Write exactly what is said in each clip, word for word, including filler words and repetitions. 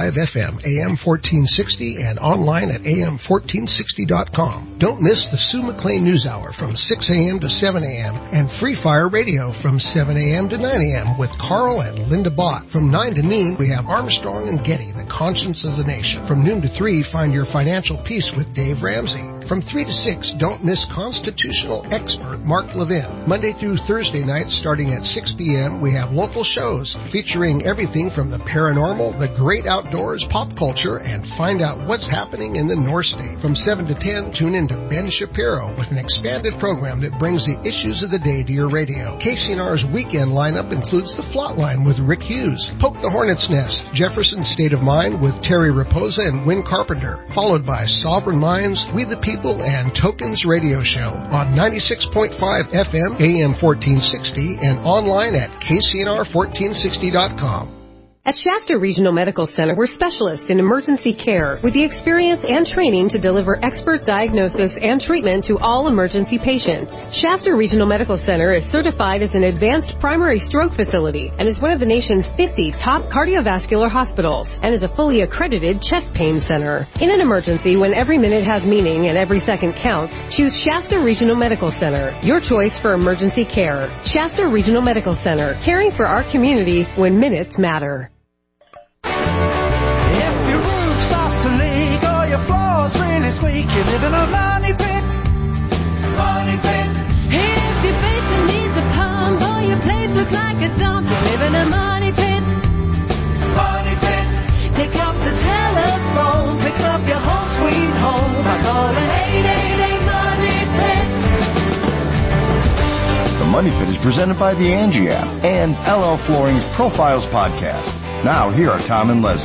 five F M, A M fourteen sixty, and online at A M fourteen sixty dot com. Don't miss the Sue McLean News Hour from six a.m. to seven a.m. and Free Fire Radio from seven a.m. to nine a.m. with Carl and Linda Bott. From nine to noon, we have Armstrong and Getty, the conscience of the nation. From noon to three, find your financial peace with Dave Ramsey. From three to six, don't miss constitutional expert Mark Levin. Monday through Thursday nights, starting at six p.m., we have local shows featuring everything from the paranormal, the great outdoors, pop culture, and find out what's happening in the North State. From seven to ten, tune in to Ben Shapiro with an expanded program that brings the issues of the day to your radio. K C N R's weekend lineup includes The Flot Line with Rick Hughes, Poke the Hornet's Nest, Jefferson State of Mind with Terry Raposa and Win Carpenter, followed by Sovereign Minds, We the People, and Tokens Radio Show on ninety-six point five F M, A M fourteen sixty, and online at K C N R fourteen sixty dot com. At Shasta Regional Medical Center, we're specialists in emergency care with the experience and training to deliver expert diagnosis and treatment to all emergency patients. Shasta Regional Medical Center is certified as an advanced primary stroke facility and is one of the nation's fifty top cardiovascular hospitals and is a fully accredited chest pain center. In an emergency, when every minute has meaning and every second counts, choose Shasta Regional Medical Center, your choice for emergency care. Shasta Regional Medical Center, caring for our community when minutes matter. If your roof starts to leak or your floor's really squeak, you live in a money pit. Money pit. If your basement needs a pump or your place looks like a dump, you live in a money pit. Money pit. Pick up the telephone, fix up your home sweet home by calling eight eight eight Money Pit. The Money Pit is presented by the Angie app and L L Flooring's Profiles podcast. Now, here are Tom and Leslie.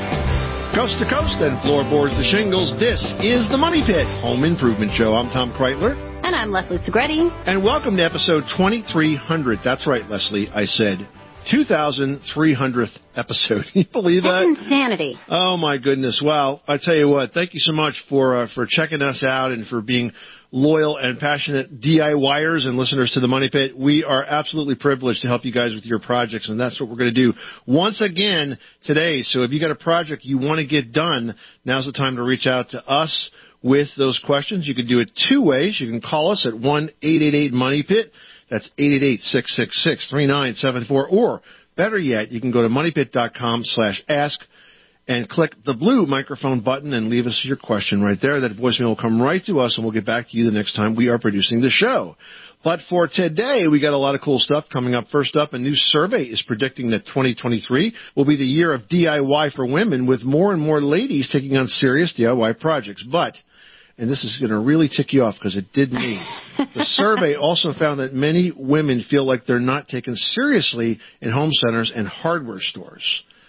Coast to coast and floorboards to shingles, this is the Money Pit Home Improvement Show. I'm Tom Kreitler. And I'm Leslie Segretti. And welcome to episode twenty-three hundred. That's right, Leslie. I said two thousand three hundredth episode. Can you believe that? That's insanity. Oh, my goodness. Well, I tell you what, thank you so much for uh, for checking us out and for being loyal and passionate DIYers and listeners to the Money Pit. We are absolutely privileged to help you guys with your projects, and that's what we're going to do once again today. So if you got a project you want to get done, now's the time to reach out to us with those questions. You can do it two ways. You can call us at one eight eight eight Money Pit. That's eight eight eight, six six six, three nine seven four. Or, better yet, you can go to moneypit.com slash ask and click the blue microphone button and leave us your question right there. That voicemail will come right to us, and we'll get back to you the next time we are producing the show. But for today, we got a lot of cool stuff coming up. First up, a new survey is predicting that twenty twenty-three will be the year of D I Y for women, with more and more ladies taking on serious D I Y projects. But, and this is going to really tick you off because it did me, the survey also found that many women feel like they're not taken seriously in home centers and hardware stores.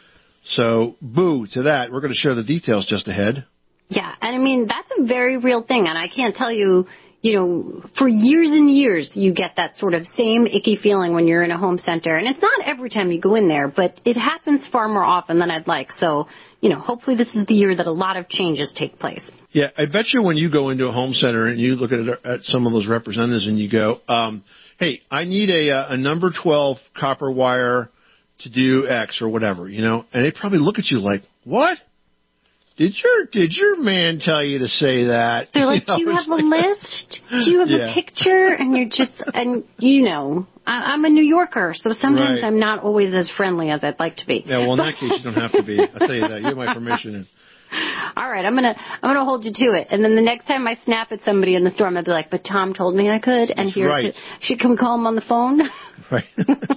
So, boo to that. We're going to share the details just ahead. Yeah, and I mean, that's a very real thing, and I can't tell you, you know, for years and years you get that sort of same icky feeling when you're in a home center, and it's not every time you go in there, but it happens far more often than I'd like. So, you know, hopefully this is the year that a lot of changes take place. Yeah, I bet you when you go into a home center and you look at, it, at some of those representatives and you go, um, hey, I need a, a number twelve copper wire to do X or whatever, you know, and they probably look at you like, what? Did your did your man tell you to say that? They're like, you know, do you have like, a list? Do you have yeah. a picture? And you're just, and you know, I, I'm a New Yorker, so sometimes right. I'm not always as friendly as I'd like to be. Yeah, well, in that case, you don't have to be. I'll tell you that. You have my permission. All right, I'm gonna I'm gonna hold you to it. And then the next time I snap at somebody in the store, I'll be like, but Tom told me I could, and That's here's right. it. She can call him on the phone. Right.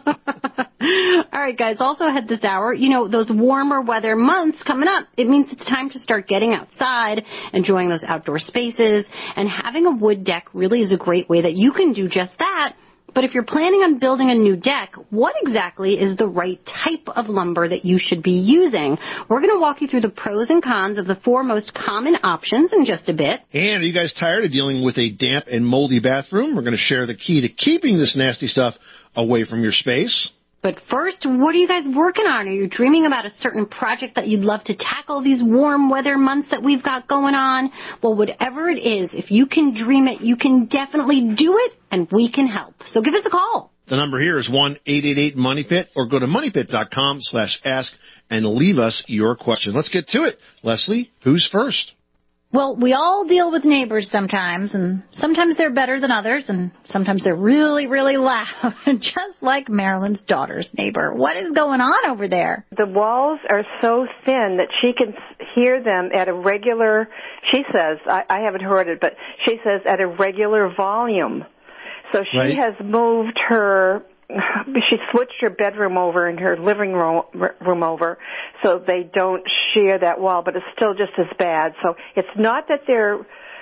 All right, guys, also ahead this hour, you know, those warmer weather months coming up, it means it's time to start getting outside, enjoying those outdoor spaces, and having a wood deck really is a great way that you can do just that. But if you're planning on building a new deck, what exactly is the right type of lumber that you should be using? We're going to walk you through the pros and cons of the four most common options in just a bit. And are you guys tired of dealing with a damp and moldy bathroom? We're going to share the key to keeping this nasty stuff away from your space. But first, what are you guys working on? Are you dreaming about a certain project that you'd love to tackle these warm weather months that we've got going on? Well, whatever it is, if you can dream it, you can definitely do it, and we can help. So give us a call. The number here is one eight eight eight money pit, or go to money pit dot com slash ask and leave us your question. Let's get to it. Leslie, who's first? Well, we all deal with neighbors sometimes, and sometimes they're better than others, and sometimes they're really, really loud, just like Marilyn's daughter's neighbor. What is going on over there? The walls are so thin that she can hear them at a regular, she says, I, I haven't heard it, but she says at a regular volume. So she right. has moved her, she switched her bedroom over and her living room, room over so they don't share that wall, but it's still just as bad. So it's not that they're,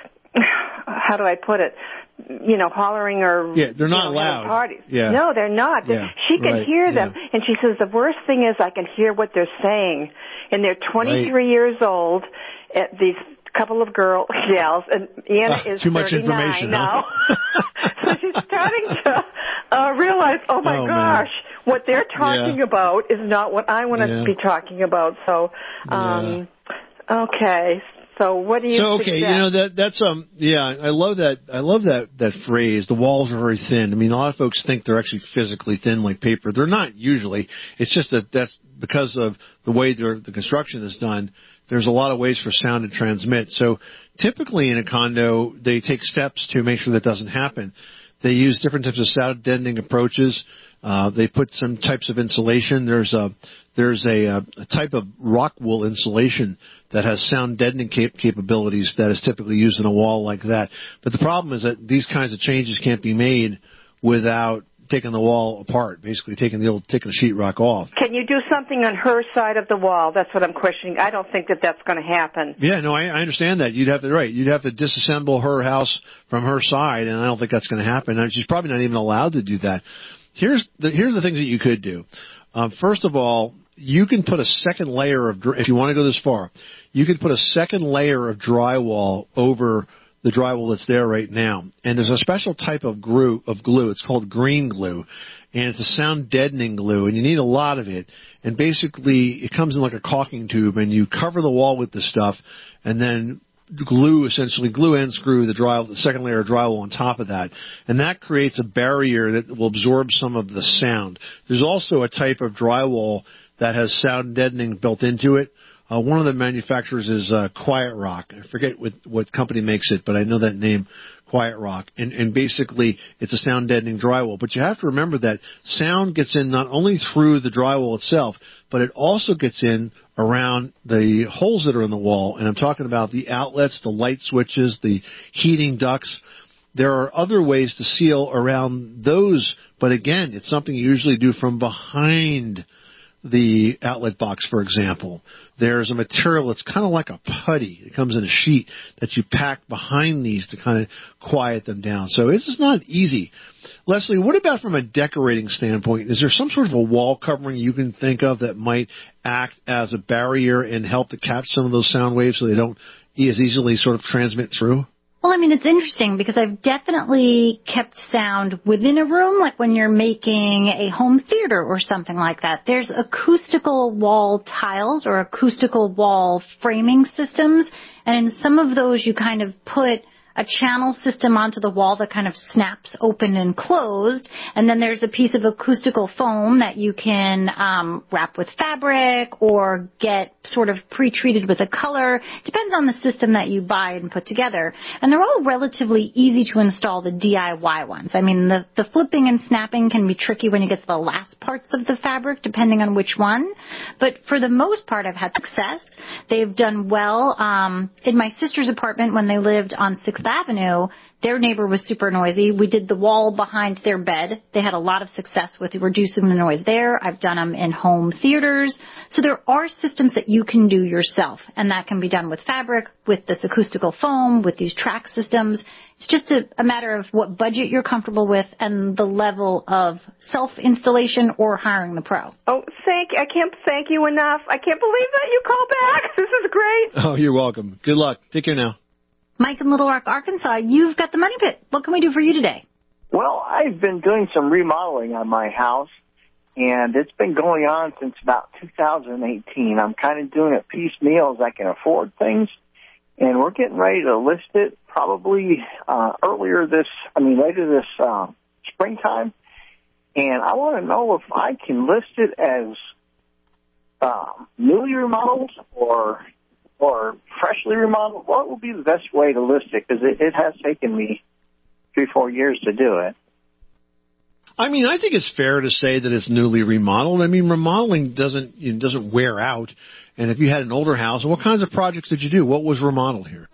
how do I put it, you know, hollering or yeah, they're not you know, loud. Parties. Yeah. No, they're not. Yeah. She can right. hear them, yeah. and she says the worst thing is I can hear what they're saying, and they're twenty-three right. years old. At these couple of girl gals, and Anna uh, is too much thirty-nine information now. Huh? So she's starting to uh, realize, oh my oh, gosh, man. what they're talking yeah. about is not what I want to yeah. be talking about. So, um, yeah. okay. So what do you? So okay, suggest? you know that that's um yeah I love that I love that that phrase. The walls are very thin. I mean, a lot of folks think they're actually physically thin like paper. They're not usually. It's just that that's because of the way the construction is done. There's a lot of ways for sound to transmit. So typically in a condo, they take steps to make sure that doesn't happen. They use different types of sound deadening approaches. Uh, they put some types of insulation. There's a there's a, a type of rock wool insulation that has sound deadening cap- capabilities that is typically used in a wall like that. But the problem is that these kinds of changes can't be made without taking the wall apart, basically taking the old taking the sheetrock off. Can you do something on her side of the wall? That's what I'm questioning. I don't think that that's going to happen. Yeah, no, I, I understand that. You'd have to right. You'd have to disassemble her house from her side, and I don't think that's going to happen. And she's probably not even allowed to do that. Here's the here's the things that you could do. Um, first of all, you can put a second layer of if you want to go this far, you could put a second layer of drywall over the drywall that's there right now. And there's a special type of glue, of glue. It's called green glue, and it's a sound deadening glue, and you need a lot of it. And basically, it comes in like a caulking tube, and you cover the wall with this stuff, and then glue, essentially glue and screw the drywall, the second layer of drywall on top of that. And that creates a barrier that will absorb some of the sound. There's also a type of drywall that has sound deadening built into it. Uh, one of the manufacturers is uh, Quiet Rock. I forget what, what company makes it, but I know that name, Quiet Rock. And, and basically, it's a sound deadening drywall. But you have to remember that sound gets in not only through the drywall itself, but it also gets in around the holes that are in the wall. And I'm talking about the outlets, the light switches, the heating ducts. There are other ways to seal around those, but again, it's something you usually do from behind the outlet box, for example. There's a material that's kind of like a putty. It comes in a sheet that you pack behind these to kind of quiet them down. So this is not easy. Leslie, what about from a decorating standpoint? Is there some sort of a wall covering you can think of that might act as a barrier and help to catch some of those sound waves so they don't as easily sort of transmit through? Well, I mean, it's interesting because I've definitely kept sound within a room, like when you're making a home theater or something like that. There's acoustical wall tiles or acoustical wall framing systems, and in some of those you kind of put a channel system onto the wall that kind of snaps open and closed, and then there's a piece of acoustical foam that you can um, wrap with fabric or get sort of pre-treated with a color. Depends on the system that you buy and put together. And they're all relatively easy to install, the D I Y ones. I mean, the, the flipping and snapping can be tricky when you get to the last parts of the fabric, depending on which one. But for the most part, I've had success. They've done well. Um, in my sister's apartment, when they lived on sixth Avenue, their neighbor was super noisy. We did the wall behind their bed. They had a lot of success with reducing the noise there. I've done them in home theaters. So there are systems that you can do yourself, and that can be done with fabric, with this acoustical foam, with these track systems. It's just a, a matter of what budget you're comfortable with and the level of self-installation or hiring the pro. Oh, thank you. I can't thank you enough. I can't believe that you called back. This is great. Oh, you're welcome. Good luck. Take care now. Mike in Little Rock, Arkansas, you've got the Money Pit. What can we do for you today? Well, I've been doing some remodeling on my house, and it's been going on since about two thousand eighteen. I'm kind of doing it piecemeal as I can afford things, and we're getting ready to list it probably uh, earlier this, I mean, later this uh, springtime. and I want to know if I can list it as um, newly remodeled or or freshly remodeled. What would be the best way to list it? Because it, it has taken me three, four years to do it. I mean, I think it's fair to say that it's newly remodeled. I mean, remodeling doesn't you know, doesn't wear out. And if you had an older house, what kinds of projects did you do? What was remodeled here?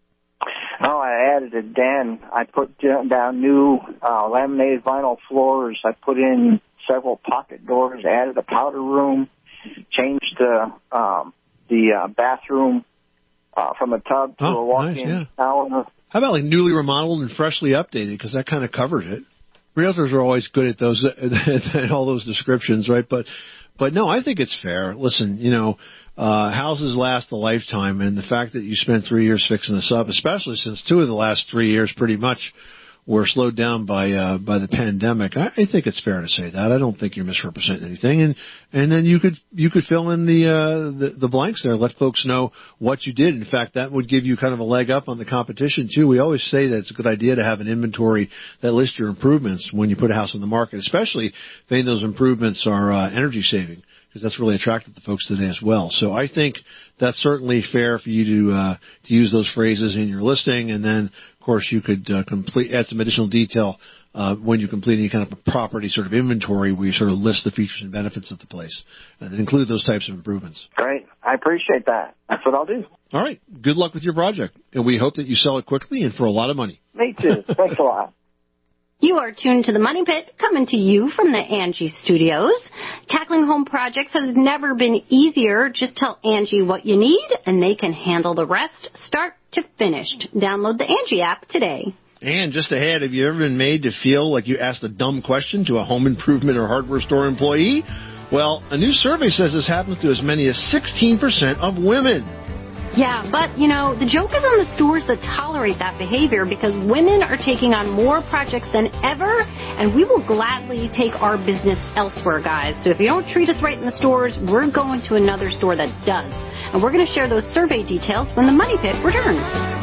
Oh, I added a den. I put down new uh, laminated vinyl floors. I put in several pocket doors, added a powder room, changed the um, the uh, bathroom uh, from a tub to oh, a walk-in nice, yeah. shower. How about like newly remodeled and freshly updated? Because that kind of covers it. Realtors are always good at those, at all those descriptions, right? But, but no, I think it's fair. Listen, you know, uh, houses last a lifetime, and the fact that you spent three years fixing this up, especially since two of the last three years pretty much were slowed down by, uh, by the pandemic. I, I think it's fair to say that. I don't think you're misrepresenting anything. And, and then you could, you could fill in the, uh, the, the blanks there, let folks know what you did. In fact, that would give you kind of a leg up on the competition too. We always say that it's a good idea to have an inventory that lists your improvements when you put a house on the market, especially if any of those improvements are, uh, energy saving, because that's really attractive to folks today as well. So I think that's certainly fair for you to, uh, to use those phrases in your listing. And then, of course, you could uh, complete add some additional detail uh, when you complete any kind of a property sort of inventory where you sort of list the features and benefits of the place and include those types of improvements. Great. I appreciate that. That's what I'll do. All right. Good luck with your project, and we hope that you sell it quickly and for a lot of money. Me too. Thanks a lot. You are tuned to the Money Pit, coming to you from the Angie Studios. Tackling home projects has never been easier. Just tell Angie what you need, and they can handle the rest, start to finish. Download the Angie app today. And just ahead, have you ever been made to feel like you asked a dumb question to a home improvement or hardware store employee? Well, a new survey says this happens to as many as sixteen percent of women. Yeah, but, you know, the joke is on the stores that tolerate that behavior, because women are taking on more projects than ever, and we will gladly take our business elsewhere, guys. So if you don't treat us right in the stores, we're going to another store that does. And we're going to share those survey details when the Money Pit returns.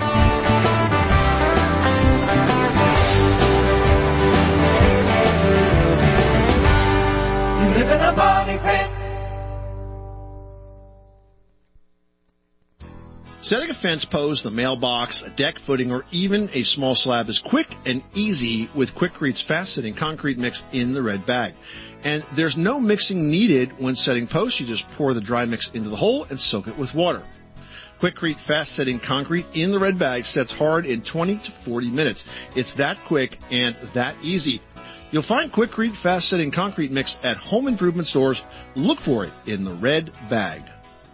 You live in a money pit. Setting a fence post, a mailbox, a deck footing, or even a small slab is quick and easy with Quikrete fast-setting concrete mix in the red bag. And there's no mixing needed when setting posts. You just pour the dry mix into the hole and soak it with water. Quikrete fast-setting concrete in the red bag sets hard in twenty to forty minutes. It's that quick and that easy. You'll find Quikrete fast-setting concrete mix at home improvement stores. Look for it in the red bag.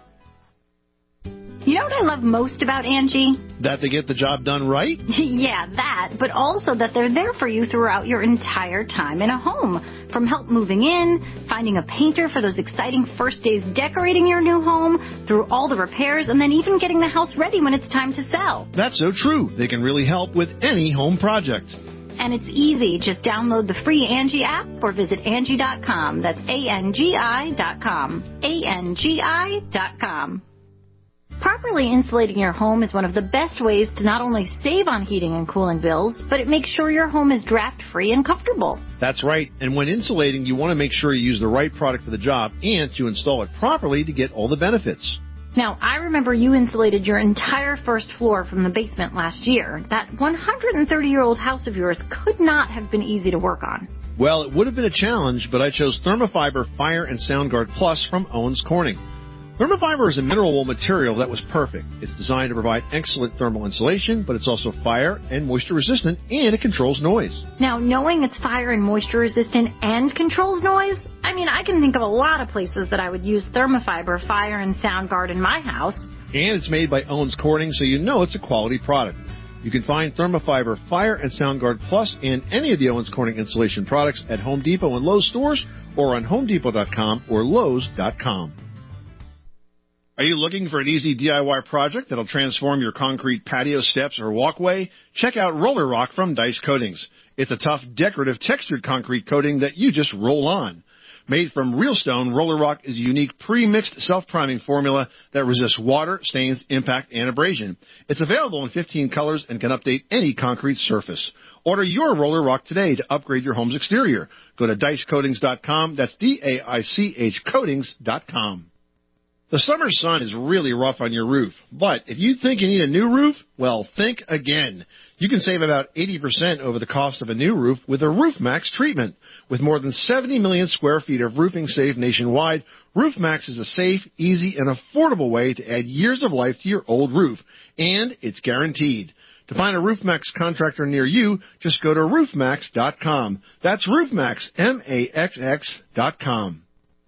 You know what I love most about Angie? That they get the job done right? Yeah, that, but also that they're there for you throughout your entire time in a home. From help moving in, finding a painter for those exciting first days decorating your new home, through all the repairs, and then even getting the house ready when it's time to sell. That's so true. They can really help with any home project. And it's easy. Just download the free Angie app or visit Angie dot com. That's A N G I dot com. A N G I dot com. Properly insulating your home is one of the best ways to not only save on heating and cooling bills, but it makes sure your home is draft-free and comfortable. That's right. And when insulating, you want to make sure you use the right product for the job and to install it properly to get all the benefits. Now, I remember you insulated your entire first floor from the basement last year. That one hundred thirty-year-old house of yours could not have been easy to work on. Well, it would have been a challenge, but I chose Thermafiber Fire and SoundGuard Plus from Owens Corning. Thermafiber is a mineral wool material that was perfect. It's designed to provide excellent thermal insulation, but it's also fire and moisture resistant, and it controls noise. Now, knowing it's fire and moisture resistant and controls noise, I mean, I can think of a lot of places that I would use Thermafiber Fire and SoundGuard in my house. And it's made by Owens Corning, so you know it's a quality product. You can find Thermafiber Fire and SoundGuard Plus and any of the Owens Corning insulation products at Home Depot and Lowe's stores, or on home depot dot com or lowes dot com. Are you looking for an easy D I Y project that'll transform your concrete patio steps or walkway? Check out Roller Rock from Dice Coatings. It's a tough, decorative, textured concrete coating that you just roll on. Made from real stone, Roller Rock is a unique pre-mixed self-priming formula that resists water, stains, impact, and abrasion. It's available in fifteen colors and can update any concrete surface. Order your Roller Rock today to upgrade your home's exterior. Go to Deich Coatings dot com. That's D A I C H Coatings dot com. The summer sun is really rough on your roof, but if you think you need a new roof, well, think again. You can save about eighty percent over the cost of a new roof with a RoofMax treatment. With more than seventy million square feet of roofing safe nationwide, RoofMax is a safe, easy, and affordable way to add years of life to your old roof, and it's guaranteed. To find a RoofMax contractor near you, just go to roof max dot com. That's RoofMax, M A X X dot com.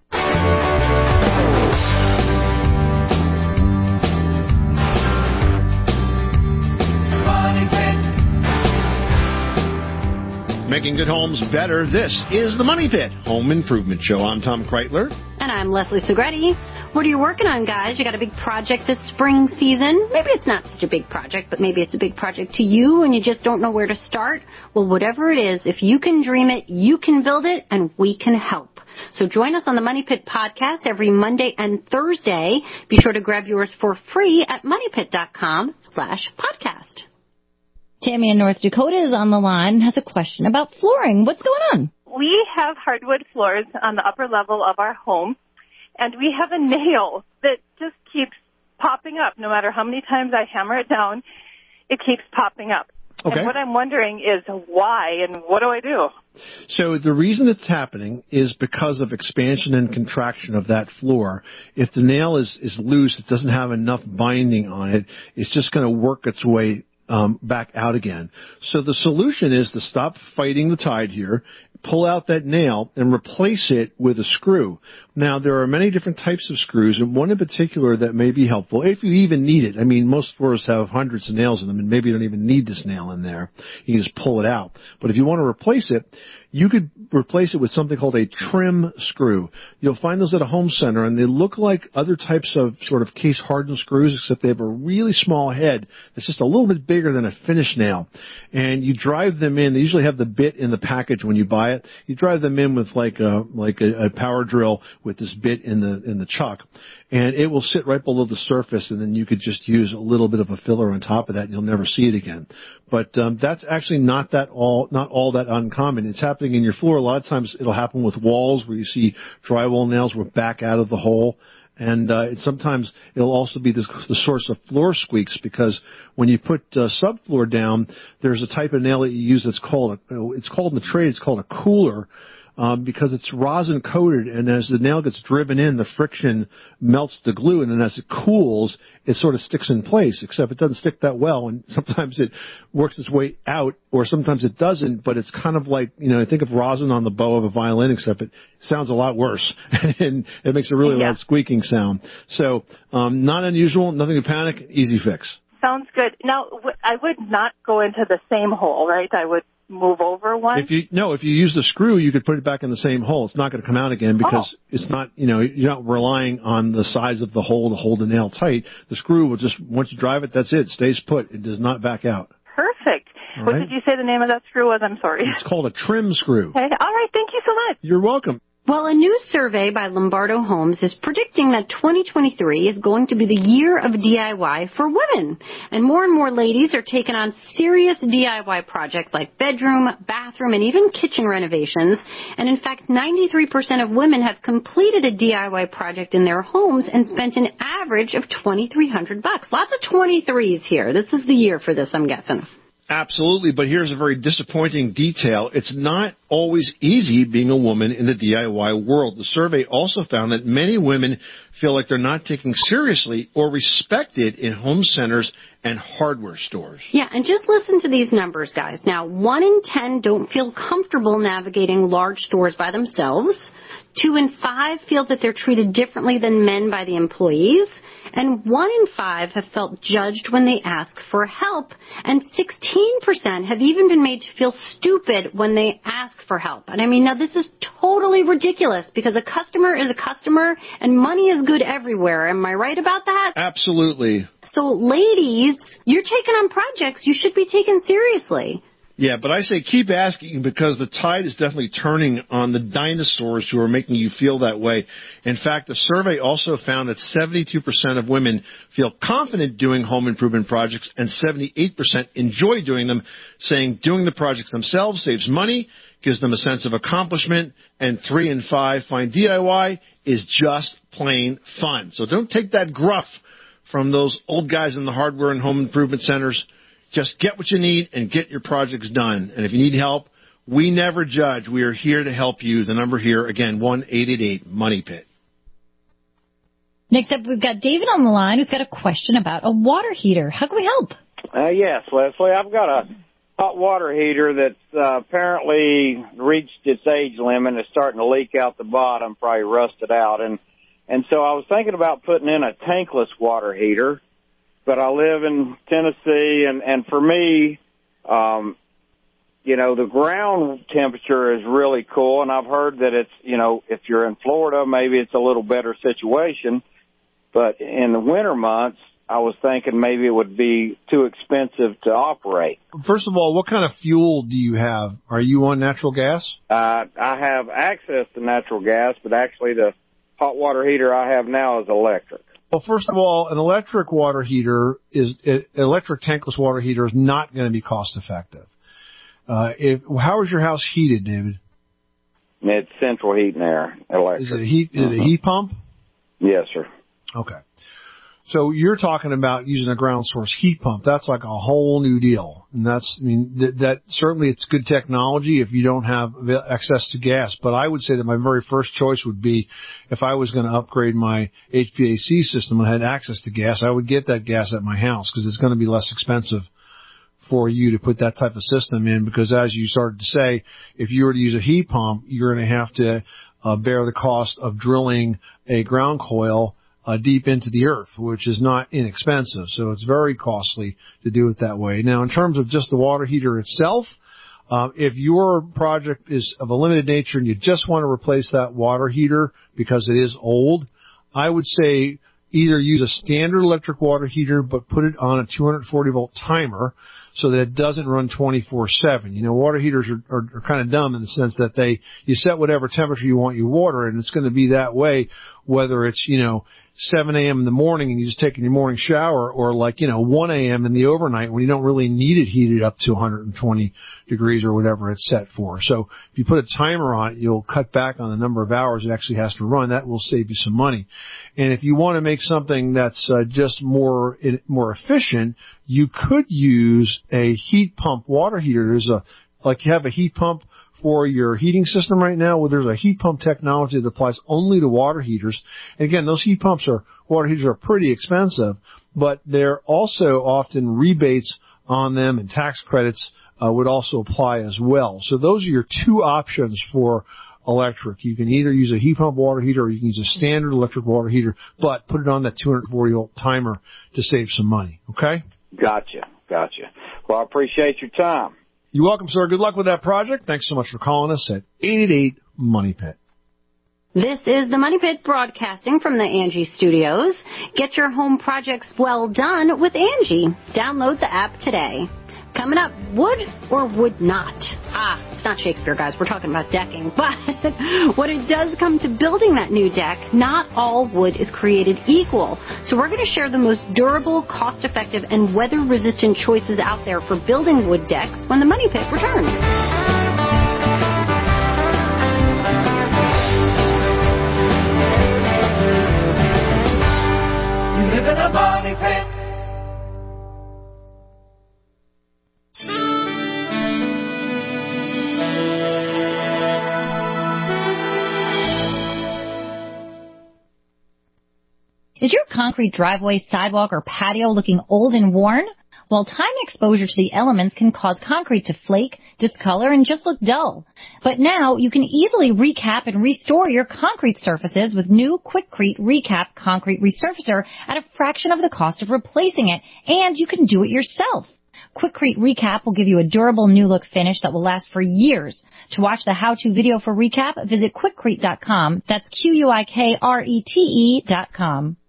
Making good homes better, this is the Money Pit Home Improvement Show. I'm Tom Kreitler. And I'm Leslie Segretti. What are you working on, guys? You got a big project this spring season? Maybe it's not such a big project, but maybe it's a big project to you and you just don't know where to start. Well, whatever it is, if you can dream it, you can build it, and we can help. So join us on the Money Pit podcast every Monday and Thursday. Be sure to grab yours for free at moneypit.com slash podcast. Tammy in North Dakota is on the line and has a question about flooring. What's going on? We have hardwood floors on the upper level of our home, and we have a nail that just keeps popping up. No matter how many times I hammer it down, it keeps popping up. Okay. And what I'm wondering is why, and what do I do? So the reason it's happening is because of expansion and contraction of that floor. If the nail is, is loose, it doesn't have enough binding on it, it's just going to work its way Um, back out again. So the solution is to stop fighting the tide here, pull out that nail, and replace it with a screw. Now, there are many different types of screws, and one in particular that may be helpful, if you even need it. I mean, most floors have hundreds of nails in them, and maybe you don't even need this nail in there. You can just pull it out. But if you want to replace it, you could replace it with something called a trim screw. You'll find those at a home center, and they look like other types of sort of case-hardened screws, except they have a really small head that's just a little bit bigger than a finish nail. And you drive them in. They usually have the bit in the package when you buy it. You drive them in with like a like a, a power drill with this bit in the in the chuck, and it will sit right below the surface, and then you could just use a little bit of a filler on top of that, and you'll never see it again. But um, that's actually not that all not all that uncommon. It's happening in your floor. A lot of times it'll happen with walls where you see drywall nails will back out of the hole. And uh, it, sometimes it'll also be the, the source of floor squeaks, because when you put uh, subfloor down, there's a type of nail that you use that's called, a, it's called in the trade, it's called a cooler. Um, because it's rosin coated, and as the nail gets driven in, the friction melts the glue, and then as it cools, it sort of sticks in place, except it doesn't stick that well, and sometimes it works its way out, or sometimes it doesn't, but it's kind of like, you know, think of rosin on the bow of a violin, except it sounds a lot worse, and it makes a really yeah. loud squeaking sound. So, um, not unusual, nothing to panic, easy fix. Sounds good. Now, I would not go into the same hole, right? I would move over one? If you no, if you use the screw, you could put it back in the same hole. It's not going to come out again because oh. it's not, you know, you're not relying on the size of the hole to hold the nail tight. The screw will just, once you drive it, that's it. It stays put. It does not back out. Perfect. All what right. did you say the name of that screw was? I'm sorry. It's called a trim screw. Okay. All right. Thank you so much. You're welcome. Well, a new survey by Lombardo Homes is predicting that twenty twenty-three is going to be the year of D I Y for women. And more and more ladies are taking on serious D I Y projects like bedroom, bathroom, and even kitchen renovations. And in fact, ninety-three percent of women have completed a D I Y project in their homes and spent an average of twenty-three hundred bucks. Lots of twenty-threes here. This is the year for this, I'm guessing. Absolutely, but here's a very disappointing detail. It's not always easy being a woman in the D I Y world. The survey also found that many women feel like they're not taken seriously or respected in home centers and hardware stores. Yeah, and just listen to these numbers, guys. Now, one in ten don't feel comfortable navigating large stores by themselves. Two in five feel that they're treated differently than men by the employees. And one in five have felt judged when they ask for help. And sixteen percent have even been made to feel stupid when they ask for help. And I mean, now this is totally ridiculous because a customer is a customer and money is good everywhere. Am I right about that? Absolutely. So ladies, you're taking on projects you should be taken seriously. Yeah, but I say keep asking because the tide is definitely turning on the dinosaurs who are making you feel that way. In fact, the survey also found that seventy-two percent of women feel confident doing home improvement projects and seventy-eight percent enjoy doing them, saying doing the projects themselves saves money, gives them a sense of accomplishment, and three in five find D I Y is just plain fun. So don't take that gruff from those old guys in the hardware and home improvement centers. Just get what you need and get your projects done. And if you need help, we never judge. We are here to help you. The number here, again, one eight eight eight money pit. Next up, we've got David on the line who's got a question about a water heater. How can we help? Uh, yes, Leslie. I've got a hot water heater that's uh, apparently reached its age limit and is starting to leak out the bottom, probably rusted out. And, and so I was thinking about putting in a tankless water heater. But I live in Tennessee, and, and for me, um, you know, the ground temperature is really cool, and I've heard that it's, you know, if you're in Florida, maybe it's a little better situation. But in the winter months, I was thinking maybe it would be too expensive to operate. First of all, what kind of fuel do you have? Are you on natural gas? Uh, I have access to natural gas, but actually the hot water heater I have now is electric. Well, first of all, an electric water heater is an electric tankless water heater is not going to be cost effective. Uh, if how is your house heated, David? It's central heat and air, electric. Is it a heat? Is mm-hmm. it a heat pump? Yes, sir. Okay. So you're talking about using a ground source heat pump. That's like a whole new deal. And that's, I mean, that, that certainly it's good technology if you don't have access to gas. But I would say that my very first choice would be if I was going to upgrade my H V A C system and had access to gas, I would get that gas at my house because it's going to be less expensive for you to put that type of system in. Because as you started to say, if you were to use a heat pump, you're going to have to uh, bear the cost of drilling a ground coil Uh, deep into the earth, which is not inexpensive. So it's very costly to do it that way. Now, in terms of just the water heater itself, uh, if your project is of a limited nature and you just want to replace that water heater because it is old, I would say either use a standard electric water heater but put it on a two hundred forty volt timer so that it doesn't run twenty-four seven. You know, water heaters are, are, are kind of dumb in the sense that they, you set whatever temperature you want your water and it's going to be that way whether it's, you know, seven a.m. in the morning and you just taking your morning shower or like, you know, one a.m. in the overnight when you don't really need it heated up to one hundred twenty degrees or whatever it's set for. So if you put a timer on it, you'll cut back on the number of hours it actually has to run. That will save you some money. And if you want to make something that's uh, just more, more efficient, you could use a heat pump water heater. There's a, like you have a heat pump for your heating system right now. Well, there's a heat pump technology that applies only to water heaters. And again, those heat pumps are, water heaters are pretty expensive, but they're also often rebates on them and tax credits uh, would also apply as well. So those are your two options for electric. You can either use a heat pump water heater or you can use a standard electric water heater, but put it on that two hundred forty volt timer to save some money. Okay? Gotcha. Gotcha. Well, I appreciate your time. You're welcome, sir. Good luck with that project. Thanks so much for calling us at eight eight eight money pit. This is the Money Pit broadcasting from the Angie Studios. Get your home projects well done with Angie. Download the app today. Coming up, would or would not? Ah, it's not Shakespeare, guys. We're talking about decking. But when it does come to building that new deck, not all wood is created equal. So we're going to share the most durable, cost-effective, and weather-resistant choices out there for building wood decks when the Money Pit returns. You live in a money pit. Is your concrete driveway, sidewalk, or patio looking old and worn? Well, time and exposure to the elements can cause concrete to flake, discolor, and just look dull. But now you can easily recap and restore your concrete surfaces with new Quikrete Recap Concrete Resurfacer at a fraction of the cost of replacing it, and you can do it yourself. Quikrete Recap will give you a durable new look finish that will last for years. To watch the how-to video for Recap, visit Quikrete dot com. That's Q U I K R E T E dot com.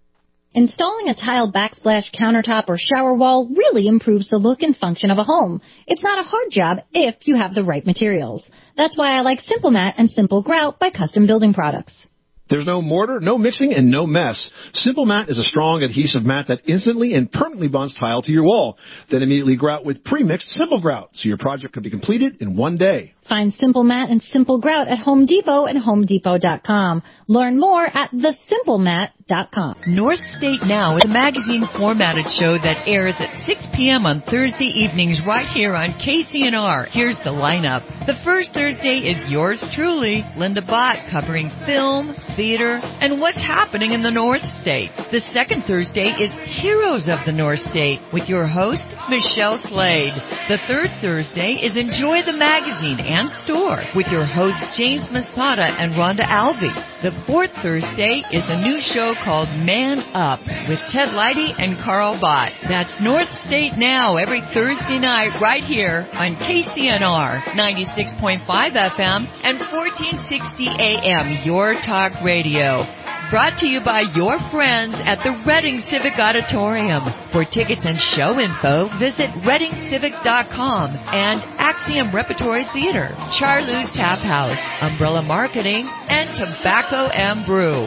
Installing a tile backsplash countertop or shower wall really improves the look and function of a home. It's not a hard job if you have the right materials. That's why I like Simple Mat and Simple Grout by Custom Building Products. There's no mortar, no mixing, and no mess. Simple Mat is a strong adhesive mat that instantly and permanently bonds tile to your wall. Then immediately grout with pre-mixed Simple Grout, so your project can be completed in one day. Find Simple Mat and Simple Grout at Home Depot and home depot dot com. Learn more at the simple mat dot com. North State Now is a magazine formatted show that airs at six p.m. on Thursday evenings right here on K C N R. Here's the lineup. The first Thursday is yours truly, Linda Bott, covering film, theater, and what's happening in the North State. The second Thursday is Heroes of the North State with your host, Michelle Slade. The third Thursday is Enjoy the Magazine and Store with your hosts, James Masada and Rhonda Alvey. The fourth Thursday is a new show called Man Up with Ted Leidy and Carl Bott. That's North State Now every Thursday night right here on K C N R ninety-six point five F M and fourteen sixty A M, Your Talk Radio. Brought to you by your friends at the Reading Civic Auditorium. For tickets and show info, visit reading civic dot com and Axiom Repertory Theater, Charlou's Tap House, Umbrella Marketing, and Tobacco and Brew.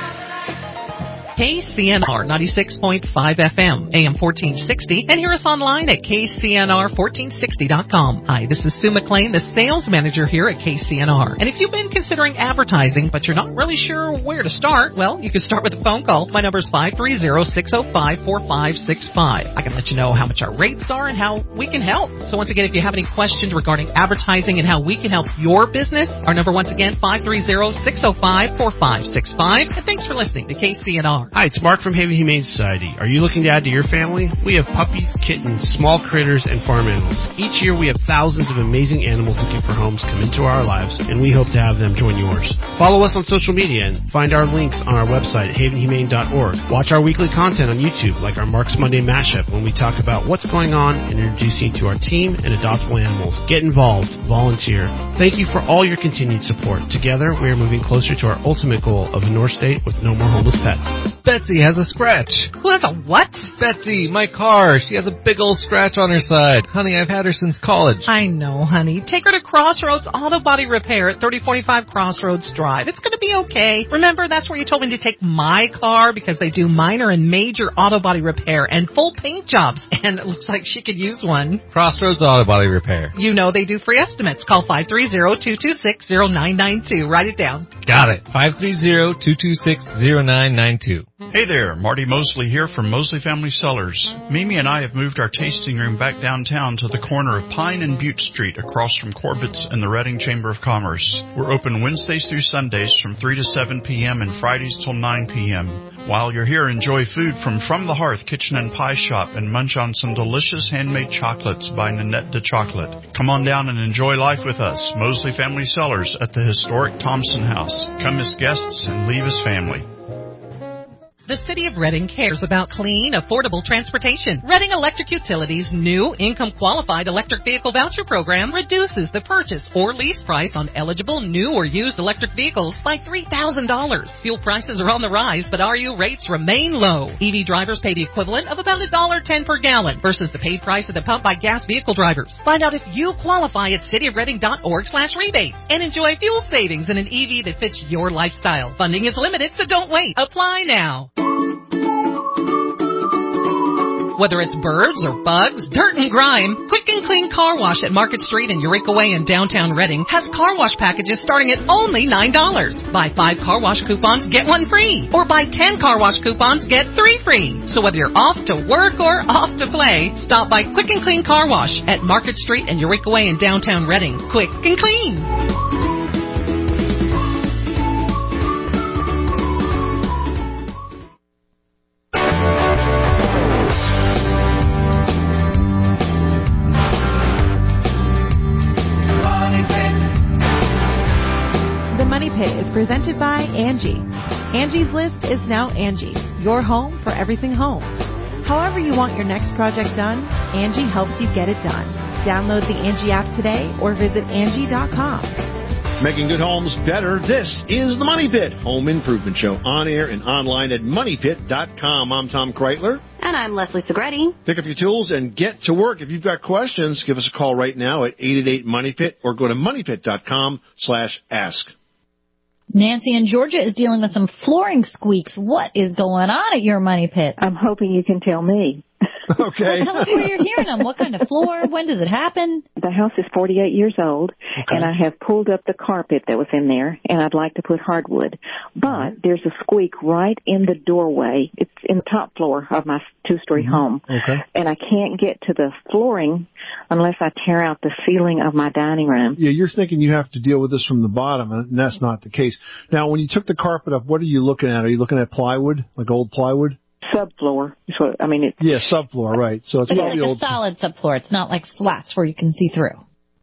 K C N R ninety-six point five F M, A M fourteen sixty, and hear us online at K C N R fourteen sixty dot com. Hi, this is Sue McLean, the sales manager here at K C N R. And if you've been considering advertising, but you're not really sure where to start, well, you can start with a phone call. My number is five three zero, six zero five, four five six five. I can let you know how much our rates are and how we can help. So once again, if you have any questions regarding advertising and how we can help your business, our number once again, five three zero, six zero five, four five six five. And thanks for listening to K C N R. Hi, it's Mark from Haven Humane Society. Are you looking to add to your family? We have puppies, kittens, small critters, and farm animals. Each year we have thousands of amazing animals looking for homes come into our lives, and we hope to have them join yours. Follow us on social media and find our links on our website, haven humane dot org. Watch our weekly content on YouTube, like our Mark's Monday Mashup, when we talk about what's going on and introduce you to our team and adoptable animals. Get involved. Volunteer. Thank you for all your continued support. Together, we are moving closer to our ultimate goal of a North State with no more homeless pets. Betsy has a scratch. Who has a what? Betsy, my car. She has a big old scratch on her side. Honey, I've had her since college. I know, honey. Take her to Crossroads Auto Body Repair at thirty forty-five Crossroads Drive. It's going to be okay. Remember, that's where you told me to take my car because they do minor and major auto body repair and full paint jobs. And it looks like she could use one. Crossroads Auto Body Repair. You know they do free estimates. Call five three zero, two two six, zero nine nine two. Write it down. Got it. five three zero, two two six, zero nine nine two. Hey there, Marty Mosley here from Mosley Family Cellars. Mimi and I have moved our tasting room back downtown to the corner of Pine and Butte Street across from Corbett's and the Reading Chamber of Commerce. We're open Wednesdays through Sundays from three to seven p.m. and Fridays till nine p.m. While you're here, enjoy food from From the Hearth Kitchen and Pie Shop and munch on some delicious handmade chocolates by Nanette de Chocolate. Come on down and enjoy life with us, Mosley Family Cellars at the historic Thompson House. Come as guests and leave as family. The City of Reading cares about clean, affordable transportation. Reading Electric Utilities' new income-qualified electric vehicle voucher program reduces the purchase or lease price on eligible new or used electric vehicles by three thousand dollars. Fuel prices are on the rise, but R U rates remain low. E V drivers pay the equivalent of about one dollar ten per gallon versus the paid price at the pump by gas vehicle drivers. Find out if you qualify at cityofreading.org slash rebate and enjoy fuel savings in an E V that fits your lifestyle. Funding is limited, so don't wait. Apply now. Whether it's birds or bugs, dirt and grime, Quick and Clean Car Wash at Market Street and Eureka Way in downtown Reading has car wash packages starting at only nine dollars. Buy five car wash coupons, get one free. Or buy ten car wash coupons, get three free. So whether you're off to work or off to play, stop by Quick and Clean Car Wash at Market Street and Eureka Way in downtown Reading. Quick and clean. Is presented by Angie. Angie's List is now Angie, your home for everything home. However you want your next project done, Angie helps you get it done. Download the Angie app today or visit Angie dot com. Making good homes better. This is the Money Pit Home Improvement Show, on air and online at money pit dot com. I'm Tom Kreitler. And I'm Leslie Segretti. Pick up your tools and get to work. If you've got questions, give us a call right now at eight eight eight, money pit or go to money pit dot com slash ask. Nancy in Georgia is dealing with some flooring squeaks. What is going on at your Money Pit? I'm hoping you can tell me. Okay. Well, tell us where you're hearing them. What kind of floor? When does it happen? The house is forty-eight years old, okay. and I have pulled up the carpet that was in there, and I'd like to put hardwood. But there's a squeak right in the doorway. It's in the top floor of my two-story mm-hmm. home. Okay. And I can't get to the flooring unless I tear out the ceiling of my dining room. Yeah, you're thinking you have to deal with this from the bottom, and that's not the case. Now, when you took the carpet up, what are you looking at? Are you looking at plywood, like old plywood? Subfloor. So, I mean, it's... Yeah, subfloor, right. So it's but probably it's like old... a solid subfloor. It's not like slats where you can see through.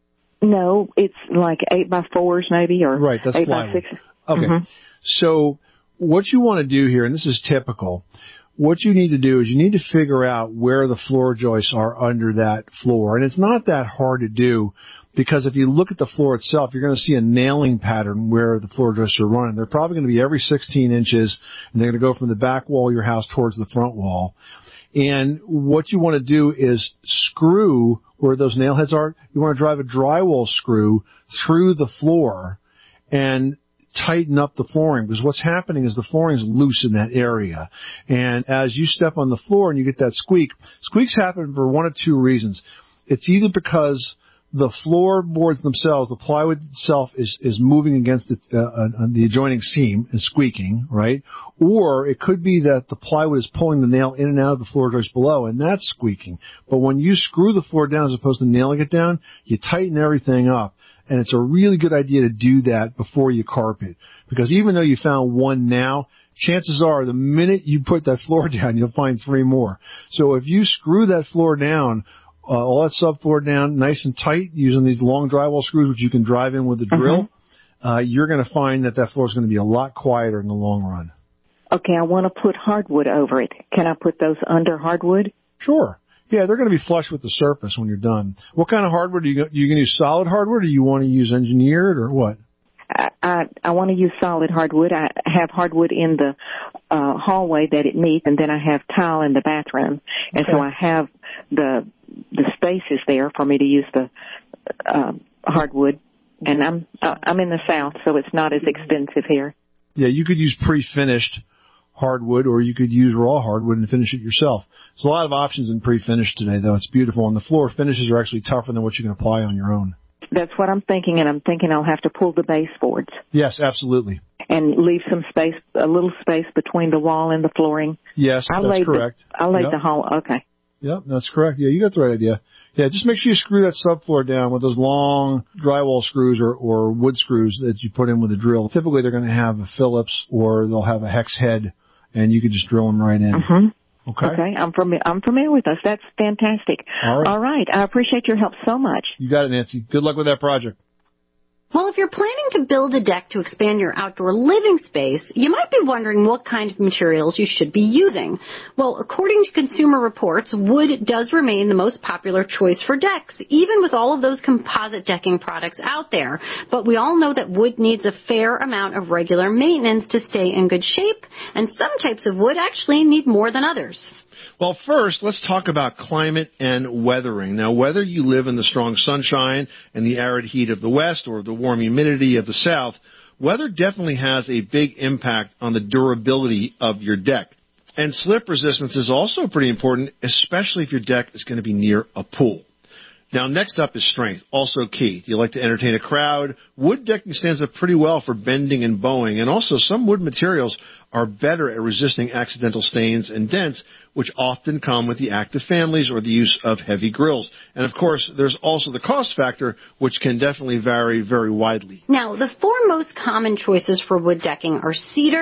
No, it's like eight by fours maybe, or right, that's eight plywood. by six. Okay. Mm-hmm. So what you want to do here, and this is typical, what you need to do is you need to figure out where the floor joists are under that floor. And it's not that hard to do, because if you look at the floor itself, you're going to see a nailing pattern where the floor joists are running. They're probably going to be every sixteen inches, and they're going to go from the back wall of your house towards the front wall. And what you want to do is screw where those nail heads are. You want to drive a drywall screw through the floor and tighten up the flooring, because what's happening is the flooring is loose in that area. And as you step on the floor and you get that squeak, squeaks happen for one of two reasons. It's either because the floorboards themselves, the plywood itself is, is moving against it, uh, on the adjoining seam and squeaking, right? Or it could be that the plywood is pulling the nail in and out of the floor joist below, and that's squeaking. But when you screw the floor down as opposed to nailing it down, you tighten everything up. And it's a really good idea to do that before you carpet. Because even though you found one now, chances are the minute you put that floor down, you'll find three more. So if you screw that floor down, Uh, all that subfloor down nice and tight using these long drywall screws, which you can drive in with a drill, mm-hmm. uh, you're going to find that that floor is going to be a lot quieter in the long run. Okay, I want to put hardwood over it. Can I put those under hardwood? Sure. Yeah, they're going to be flush with the surface when you're done. What kind of hardwood are you going to, you going to use? Solid hardwood, or you want to use engineered, or what? I, I, I want to use solid hardwood. I have hardwood in the uh, hallway that it meets, and then I have tile in the bathroom. And okay. so I have the the spaces there for me to use the uh, hardwood. And I'm uh, I'm in the South, so it's not as expensive here. Yeah, you could use pre-finished hardwood, or you could use raw hardwood and finish it yourself. There's a lot of options in pre-finished today, though. It's beautiful. And the floor finishes are actually tougher than what you can apply on your own. That's what I'm thinking, and I'm thinking I'll have to pull the baseboards. Yes, absolutely. And leave some space, a little space between the wall and the flooring. Yes, I that's correct. The, I laid yep. the hall. Okay. Yep, that's correct. Yeah, you got the right idea. Yeah, just make sure you screw that subfloor down with those long drywall screws or, or wood screws that you put in with a drill. Typically, they're going to have a Phillips, or they'll have a hex head, and you can just drill them right in. Mm-hmm. Okay. Okay, I'm familiar, I'm familiar with those. That's fantastic. All right. All right. I appreciate your help so much. You got it, Nancy. Good luck with that project. Well, if you're planning to build a deck to expand your outdoor living space, you might be wondering what kind of materials you should be using. Well, according to Consumer Reports, wood does remain the most popular choice for decks, even with all of those composite decking products out there. But we all know that wood needs a fair amount of regular maintenance to stay in good shape, and some types of wood actually need more than others. Well, first, let's talk about climate and weathering. Now, whether you live in the strong sunshine and the arid heat of the west or the warm humidity of the south, weather definitely has a big impact on the durability of your deck. And slip resistance is also pretty important, especially if your deck is going to be near a pool. Now, next up is strength, also key. Do you like to entertain a crowd? Wood decking stands up pretty well for bending and bowing, and also some wood materials are better at resisting accidental stains and dents, which often come with the active families or the use of heavy grills. And, of course, there's also the cost factor, which can definitely vary very widely. Now, the four most common choices for wood decking are cedar,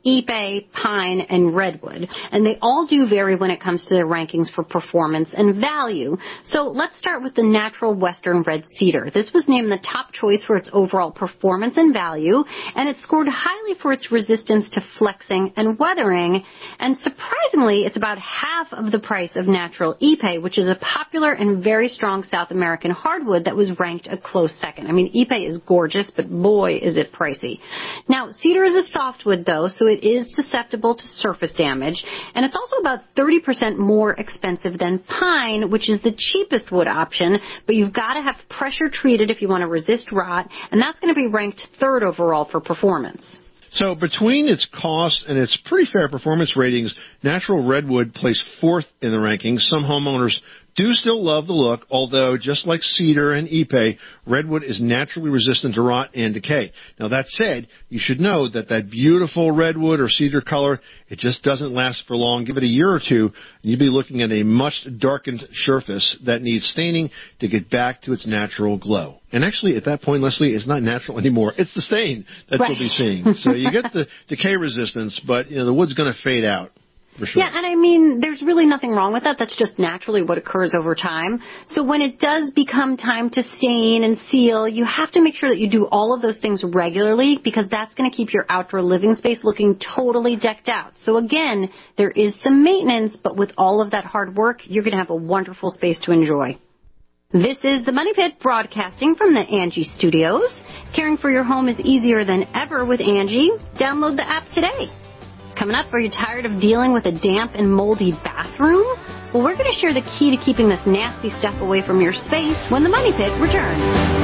Ipe, pine, and redwood. And they all do vary when it comes to their rankings for performance and value. So let's start with the natural western red cedar. This was named the top choice for its overall performance and value, and it scored highly for its resistance to flexing and weathering. And surprisingly, it's about half of the price of natural Ipe, which is a popular and very strong South American hardwood that was ranked a close second. I mean, Ipe is gorgeous, but boy, is it pricey. Now, cedar is a softwood, though, so it is susceptible to surface damage, and it's also about thirty percent more expensive than pine, which is the cheapest wood option, but you've got to have pressure treated if you want to resist rot, and that's going to be ranked third overall for performance. So between its cost and its pretty fair performance ratings, natural redwood placed fourth in the rankings. Some homeowners do still love the look, although just like cedar and Ipe, redwood is naturally resistant to rot and decay. Now that said, you should know that that beautiful redwood or cedar color, it just doesn't last for long. Give it a year or two, and you'll be looking at a much darkened surface that needs staining to get back to its natural glow. And actually, at that point, Leslie, it's not natural anymore. It's the stain that right. you'll be seeing. So you get the decay resistance, but you know the wood's going to fade out. For sure. Yeah, and I mean, there's really nothing wrong with that. That's just naturally what occurs over time. So when it does become time to stain and seal, you have to make sure that you do all of those things regularly, because that's going to keep your outdoor living space looking totally decked out. So again, there is some maintenance, but with all of that hard work, you're going to have a wonderful space to enjoy. This is the Money Pit broadcasting from the Angie Studios. Caring for your home is easier than ever with Angie. Download the app today. Coming up, are you tired of dealing with a damp and moldy bathroom? Well, we're going to share the key to keeping this nasty stuff away from your space when the Money Pit returns.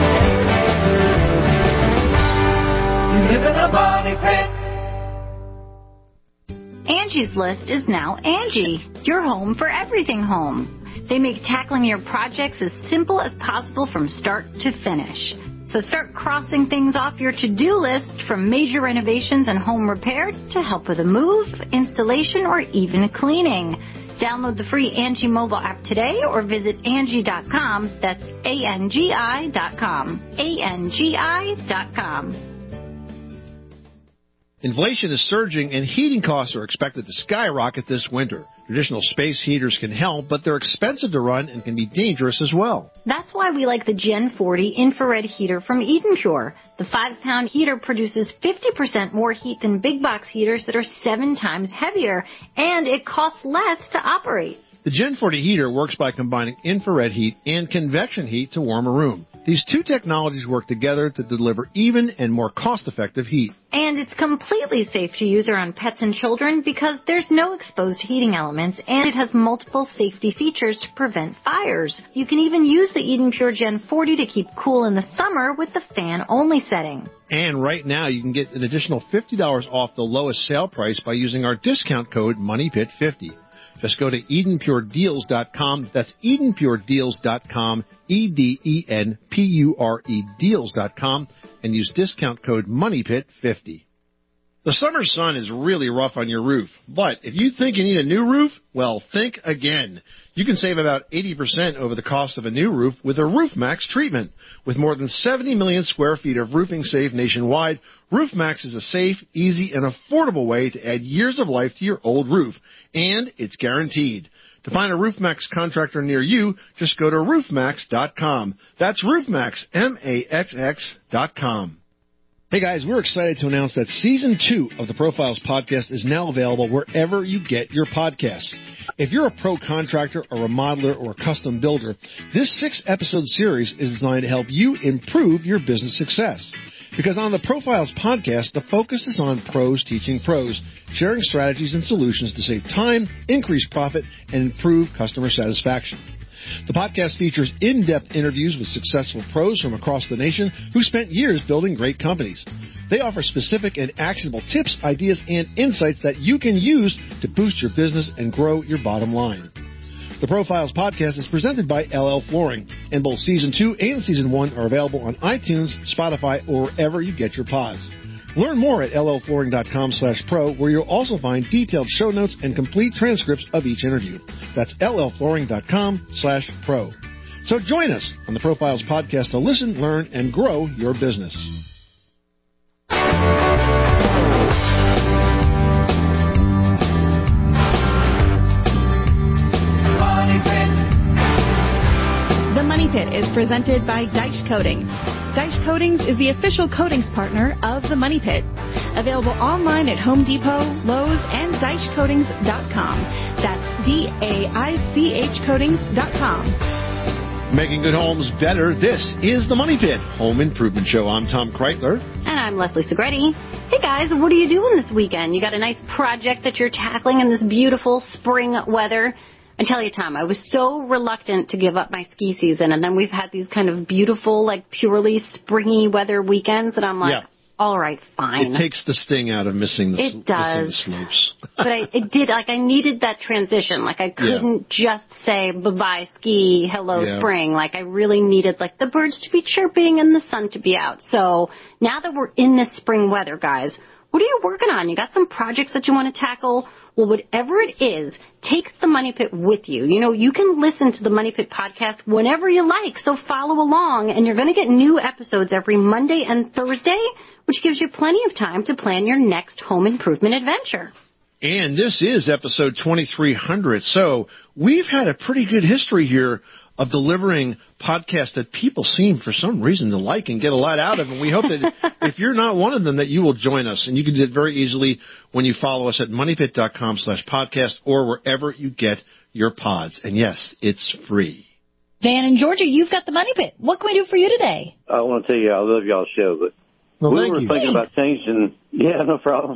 You live in a money pit. Angie's List is now Angie, your home for everything home. They make tackling your projects as simple as possible from start to finish. So start crossing things off your to-do list, from major renovations and home repair to help with a move, installation, or even cleaning. Download the free Angie mobile app today or visit Angie dot com. That's A N G I dot com. A N G I dot com. Inflation is surging and heating costs are expected to skyrocket this winter. Traditional space heaters can help, but they're expensive to run and can be dangerous as well. That's why we like the Gen forty infrared heater from Eden Pure. The five-pound heater produces fifty percent more heat than big box heaters that are seven times heavier, and it costs less to operate. The Gen forty heater works by combining infrared heat and convection heat to warm a room. These two technologies work together to deliver even and more cost-effective heat. And it's completely safe to use around pets and children because there's no exposed heating elements, and it has multiple safety features to prevent fires. You can even use the Eden Pure Gen forty to keep cool in the summer with the fan-only setting. And right now, you can get an additional fifty dollars off the lowest sale price by using our discount code Money Pit fifty. Just go to Eden Pure Deals dot com. That's Eden Pure Deals dot com, E D E N P U R E Deals dot com, and use discount code Money Pit fifty. The summer sun is really rough on your roof, but if you think you need a new roof, well, think again. You can save about eighty percent over the cost of a new roof with a RoofMax treatment. With more than seventy million square feet of roofing safe nationwide, RoofMax is a safe, easy, and affordable way to add years of life to your old roof, and it's guaranteed. To find a RoofMax contractor near you, just go to roof max dot com. That's RoofMax, M A X X dot com. Hey guys, we're excited to announce that Season two of the Profiles Podcast is now available wherever you get your podcasts. If you're a pro contractor, a remodeler, or a custom builder, this six-episode series is designed to help you improve your business success. Because on the Profiles Podcast, the focus is on pros teaching pros, sharing strategies and solutions to save time, increase profit, and improve customer satisfaction. The podcast features in-depth interviews with successful pros from across the nation who spent years building great companies. They offer specific and actionable tips, ideas, and insights that you can use to boost your business and grow your bottom line. The Profiles Podcast is presented by L L Flooring, and both Season two and Season one are available on iTunes, Spotify, or wherever you get your pods. Learn more at L L flooring dot com slash pro, where you'll also find detailed show notes and complete transcripts of each interview. That's L L flooring dot com slash pro. So join us on the Profiles Podcast to listen, learn, and grow your business. Pit is presented by Deitch Coatings. Deitch Coatings is the official coatings partner of the Money Pit. Available online at Home Depot, Lowe's, and Deitch Coatings dot com. That's D A I C H Coatings dot com. Making good homes better. This is the Money Pit Home Improvement Show. I'm Tom Kreitler. And I'm Leslie Segretti. Hey guys, what are you doing this weekend? You got a nice project that you're tackling in this beautiful spring weather? I tell you, Tom, I was so reluctant to give up my ski season, and then we've had these kind of beautiful, like purely springy weather weekends, and I'm like, yeah. All right, fine. It takes the sting out of missing the, it does. Missing the slopes. But I it did, like I needed that transition. Like I couldn't yeah. just say bye-bye ski, hello yeah. spring. Like I really needed like the birds to be chirping and the sun to be out. So now that we're in this spring weather, guys, what are you working on? You got some projects that you want to tackle? Well, whatever it is, take the Money Pit with you. You know, you can listen to the Money Pit podcast whenever you like, so follow along, and you're going to get new episodes every Monday and Thursday, which gives you plenty of time to plan your next home improvement adventure. And this is episode twenty-three hundred, so we've had a pretty good history here of delivering podcasts that people seem for some reason to like and get a lot out of. And we hope that if you're not one of them, that you will join us. And you can do it very easily when you follow us at moneypit.com slash podcast or wherever you get your pods. And yes, it's free. Van in Georgia, you've got the Money Pit. What can we do for you today? I want to tell you I love y'all's show, but well, we were you. thinking Thanks. about changing. Yeah, no problem.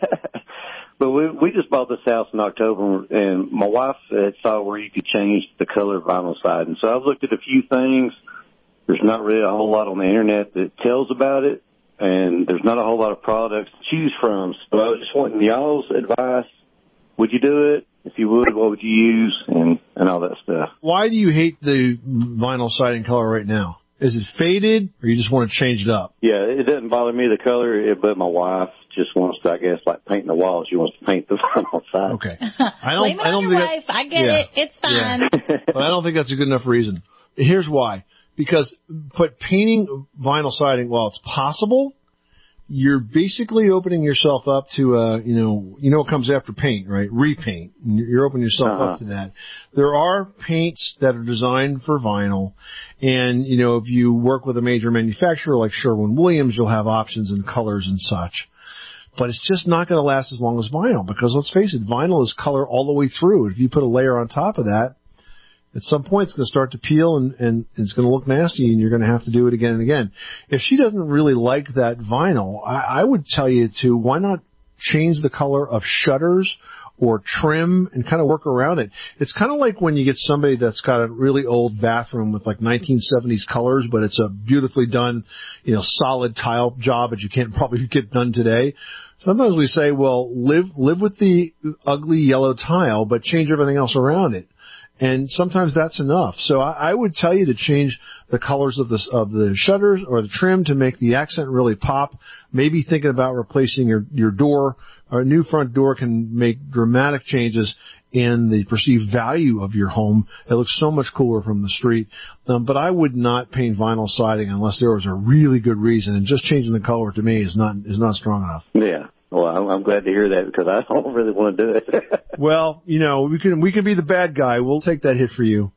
But we we just bought this house in October, and my wife had saw where you could change the color of vinyl siding. So I've looked at a few things. There's not really a whole lot on the internet that tells about it, and there's not a whole lot of products to choose from. So I was just wanting y'all's advice. Would you do it? If you would, what would you use, and, and all that stuff. Why do you hate the vinyl siding color right now? Is it faded, or you just want to change it up? Yeah, it doesn't bother me, the color, but my wife just wants to, I guess, like painting the walls. She wants to paint the vinyl side. Okay. I don't, Blame it I don't on your think wife. I get yeah. it. It's fine. Yeah. But I don't think that's a good enough reason. Here's why. Because but painting vinyl siding, while it's possible, you're basically opening yourself up to, uh, you know, you know what comes after paint, right? Repaint. You're opening yourself uh-huh. up to that. There are paints that are designed for vinyl. And, you know, if you work with a major manufacturer like Sherwin-Williams, you'll have options in colors and such. But it's just not going to last as long as vinyl because, let's face it, vinyl is color all the way through. If you put a layer on top of that, at some point it's going to start to peel and, and it's going to look nasty and you're going to have to do it again and again. If she doesn't really like that vinyl, I, I would tell you to why not change the color of shutters or trim and kind of work around it. It's kind of like when you get somebody that's got a really old bathroom with like nineteen seventies colors, but it's a beautifully done, you know, solid tile job that you can't probably get done today. Sometimes we say, well, live, live with the ugly yellow tile, but change everything else around it. And sometimes that's enough. So I, I would tell you to change the colors of the, of the shutters or the trim to make the accent really pop. Maybe thinking about replacing your, your door. Or a new front door can make dramatic changes in the perceived value of your home. It looks so much cooler from the street. Um, but I would not paint vinyl siding unless there was a really good reason. And just changing the color to me is not is not strong enough. Yeah. Well, I'm, I'm glad to hear that because I don't really want to do it. Well, you know, we can we can be the bad guy. We'll take that hit for you.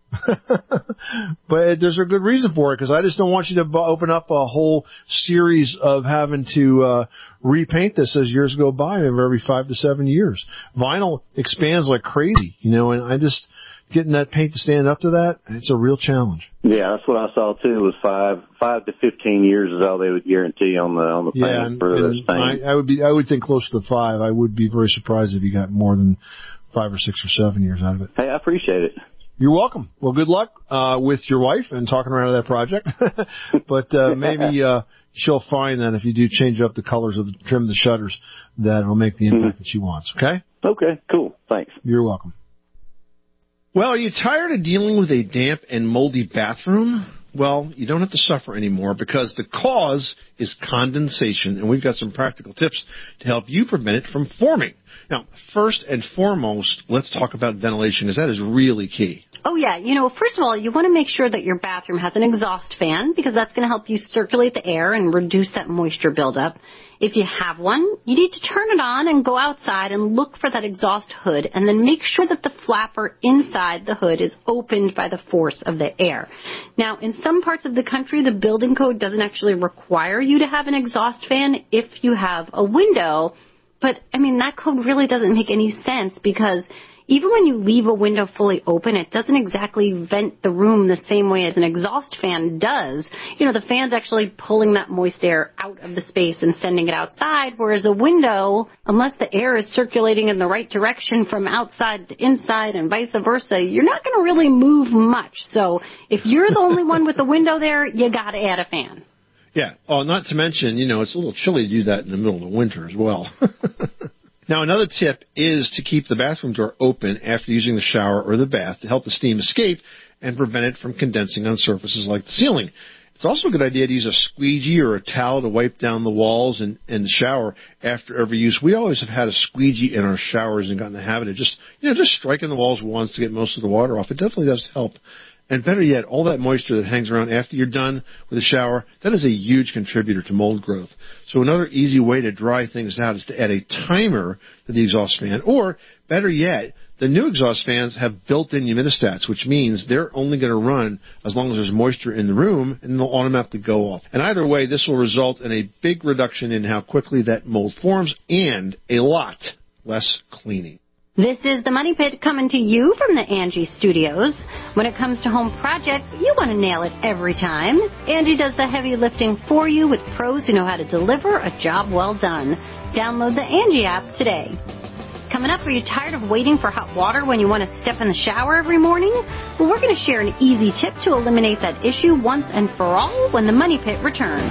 But there's a good reason for it because I just don't want you to b- open up a whole series of having to uh, repaint this as years go by every five to seven years. Vinyl expands like crazy, you know, and I just getting that paint to stand up to that, it's a real challenge. Yeah, that's what I saw too. Was five five to fifteen years is all they would guarantee on the on the paint yeah, and, for and this thing. I, I would be I would think closer to five. I would be very surprised if you got more than five or six or seven years out of it. Hey, I appreciate it. You're welcome. Well, good luck uh, with your wife and talking around that project. But uh, maybe uh, she'll find that if you do change up the colors of the trim the shutters, that it'll make the impact mm-hmm. that she wants. Okay? Okay, cool. Thanks. You're welcome. Well, are you tired of dealing with a damp and moldy bathroom? Well, you don't have to suffer anymore because the cause is condensation, and we've got some practical tips to help you prevent it from forming. Now, first and foremost, let's talk about ventilation, because that is really key. Oh, yeah. You know, first of all, you want to make sure that your bathroom has an exhaust fan, because that's going to help you circulate the air and reduce that moisture buildup. If you have one, you need to turn it on and go outside and look for that exhaust hood, and then make sure that the flapper inside the hood is opened by the force of the air. Now, in some parts of the country, the building code doesn't actually require you to have an exhaust fan if you have a window. But, I mean, that code really doesn't make any sense, because even when you leave a window fully open, it doesn't exactly vent the room the same way as an exhaust fan does. You know, the fan's actually pulling that moist air out of the space and sending it outside, whereas a window, unless the air is circulating in the right direction from outside to inside and vice versa, you're not going to really move much. So if you're the only one with the window there, you got to add a fan. Yeah. Oh, not to mention, you know, it's a little chilly to do that in the middle of the winter as well. Now, another tip is to keep the bathroom door open after using the shower or the bath to help the steam escape and prevent it from condensing on surfaces like the ceiling. It's also a good idea to use a squeegee or a towel to wipe down the walls and, and the shower after every use. We always have had a squeegee in our showers and gotten the habit of just, you know, just striking the walls once to get most of the water off. It definitely does help. And better yet, all that moisture that hangs around after you're done with the shower, that is a huge contributor to mold growth. So another easy way to dry things out is to add a timer to the exhaust fan, or better yet, the new exhaust fans have built-in humidistats, which means they're only going to run as long as there's moisture in the room, and they'll automatically go off. And either way, this will result in a big reduction in how quickly that mold forms and a lot less cleaning. This is the Money Pit coming to you from the Angie Studios. When it comes to home projects, you want to nail it every time. Angie does the heavy lifting for you with pros who know how to deliver a job well done. Download the Angie app today. Coming up, are you tired of waiting for hot water when you want to step in the shower every morning? Well, we're going to share an easy tip to eliminate that issue once and for all when the Money Pit returns.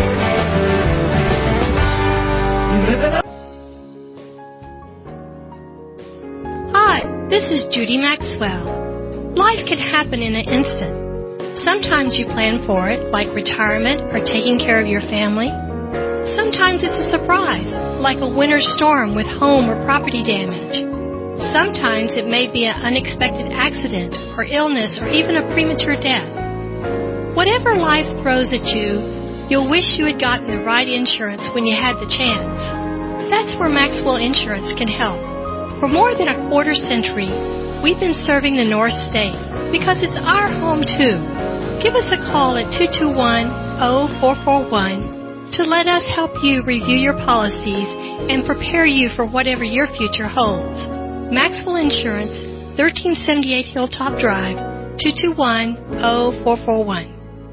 Hi, this is Judy Maxwell. Life can happen in an instant. Sometimes you plan for it, like retirement or taking care of your family. Sometimes it's a surprise, like a winter storm with home or property damage. Sometimes it may be an unexpected accident or illness or even a premature death. Whatever life throws at you, you'll wish you had gotten the right insurance when you had the chance. That's where Maxwell Insurance can help. For more than a quarter century, we've been serving the North State because it's our home too. Give us a call at two two one, oh four four one to let us help you review your policies and prepare you for whatever your future holds. Maxwell Insurance, thirteen seventy-eight Hilltop Drive, two two one, oh four four one.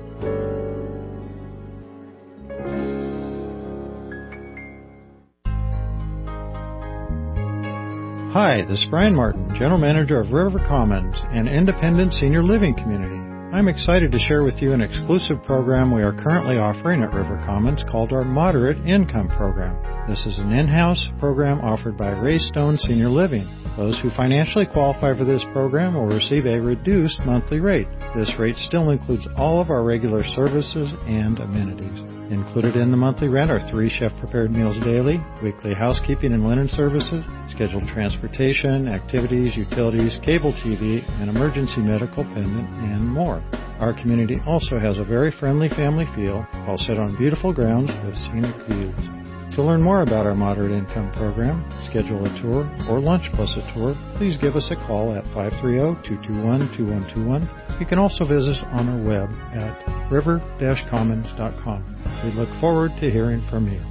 Hi, this is Brian Martin, General Manager of River Commons, an independent senior living community. I'm excited to share with you an exclusive program we are currently offering at River Commons called our Moderate Income Program. This is an in-house program offered by Ray Stone Senior Living. Those who financially qualify for this program will receive a reduced monthly rate. This rate still includes all of our regular services and amenities. Included in the monthly rent are three chef-prepared meals daily, weekly housekeeping and linen services, scheduled transportation, activities, utilities, cable T V, and emergency medical pendant, and more. Our community also has a very friendly family feel, all set on beautiful grounds with scenic views. To learn more about our Moderate Income Program, schedule a tour, or lunch plus a tour, please give us a call at five three zero, two two one, two one two one. You can also visit us on our web at river dash commons dot com. We look forward to hearing from you.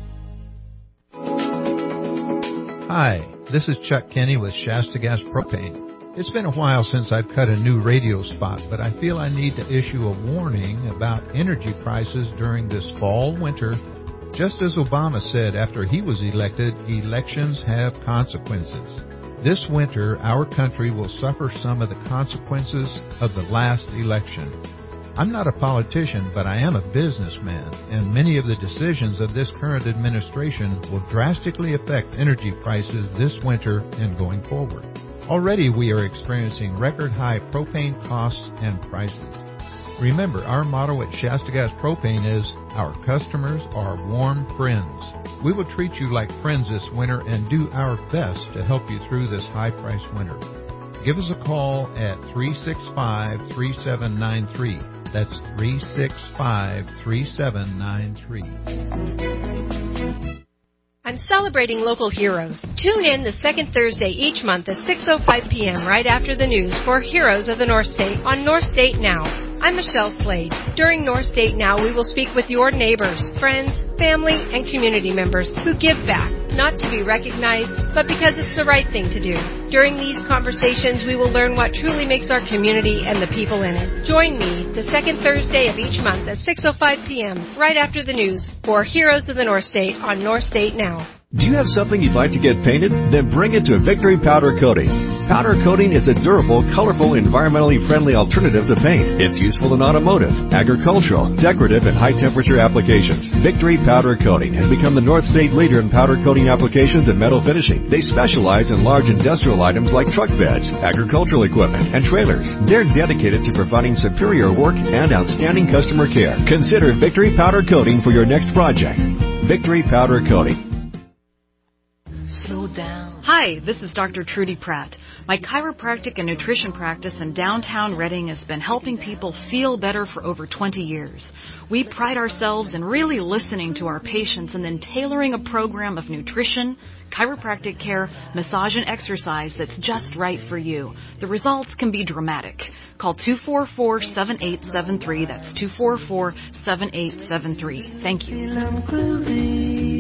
Hi, this is Chuck Kenny with Shasta Gas Propane. It's been a while since I've cut a new radio spot, but I feel I need to issue a warning about energy prices during this fall winter. Just as Obama said after he was elected, elections have consequences. This winter, our country will suffer some of the consequences of the last election. I'm not a politician, but I am a businessman, and many of the decisions of this current administration will drastically affect energy prices this winter and going forward. Already we are experiencing record high propane costs and prices. Remember, our motto at Shasta Gas Propane is, our customers are warm friends. We will treat you like friends this winter and do our best to help you through this high-priced winter. Give us a call at three six five, three seven nine three. That's three six five, three seven nine three. I'm celebrating local heroes. Tune in the second Thursday each month at six oh five p.m. right after the news for Heroes of the North State on North State Now. I'm Michelle Slade. During North State Now, we will speak with your neighbors, friends, family, and community members who give back, not to be recognized, but because it's the right thing to do. During these conversations, we will learn what truly makes our community and the people in it. Join me the second Thursday of each month at six oh five p.m. right after the news for Heroes of the North State on North State Now. Do you have something you'd like to get painted? Then bring it to Victory Powder Coating. Powder coating is a durable, colorful, environmentally friendly alternative to paint. It's useful in automotive, agricultural, decorative, and high-temperature applications. Victory Powder Coating has become the North State leader in powder coating applications and metal finishing. They specialize in large industrial items like truck beds, agricultural equipment, and trailers. They're dedicated to providing superior work and outstanding customer care. Consider Victory Powder Coating for your next project. Victory Powder Coating. Hi, this is Doctor Trudy Pratt. My chiropractic and nutrition practice in downtown Reading has been helping people feel better for over twenty years. We pride ourselves in really listening to our patients and then tailoring a program of nutrition, chiropractic care, massage, and exercise that's just right for you. The results can be dramatic. Call two four four, seven eight seven three. That's two four four, seven eight seven three. Thank you.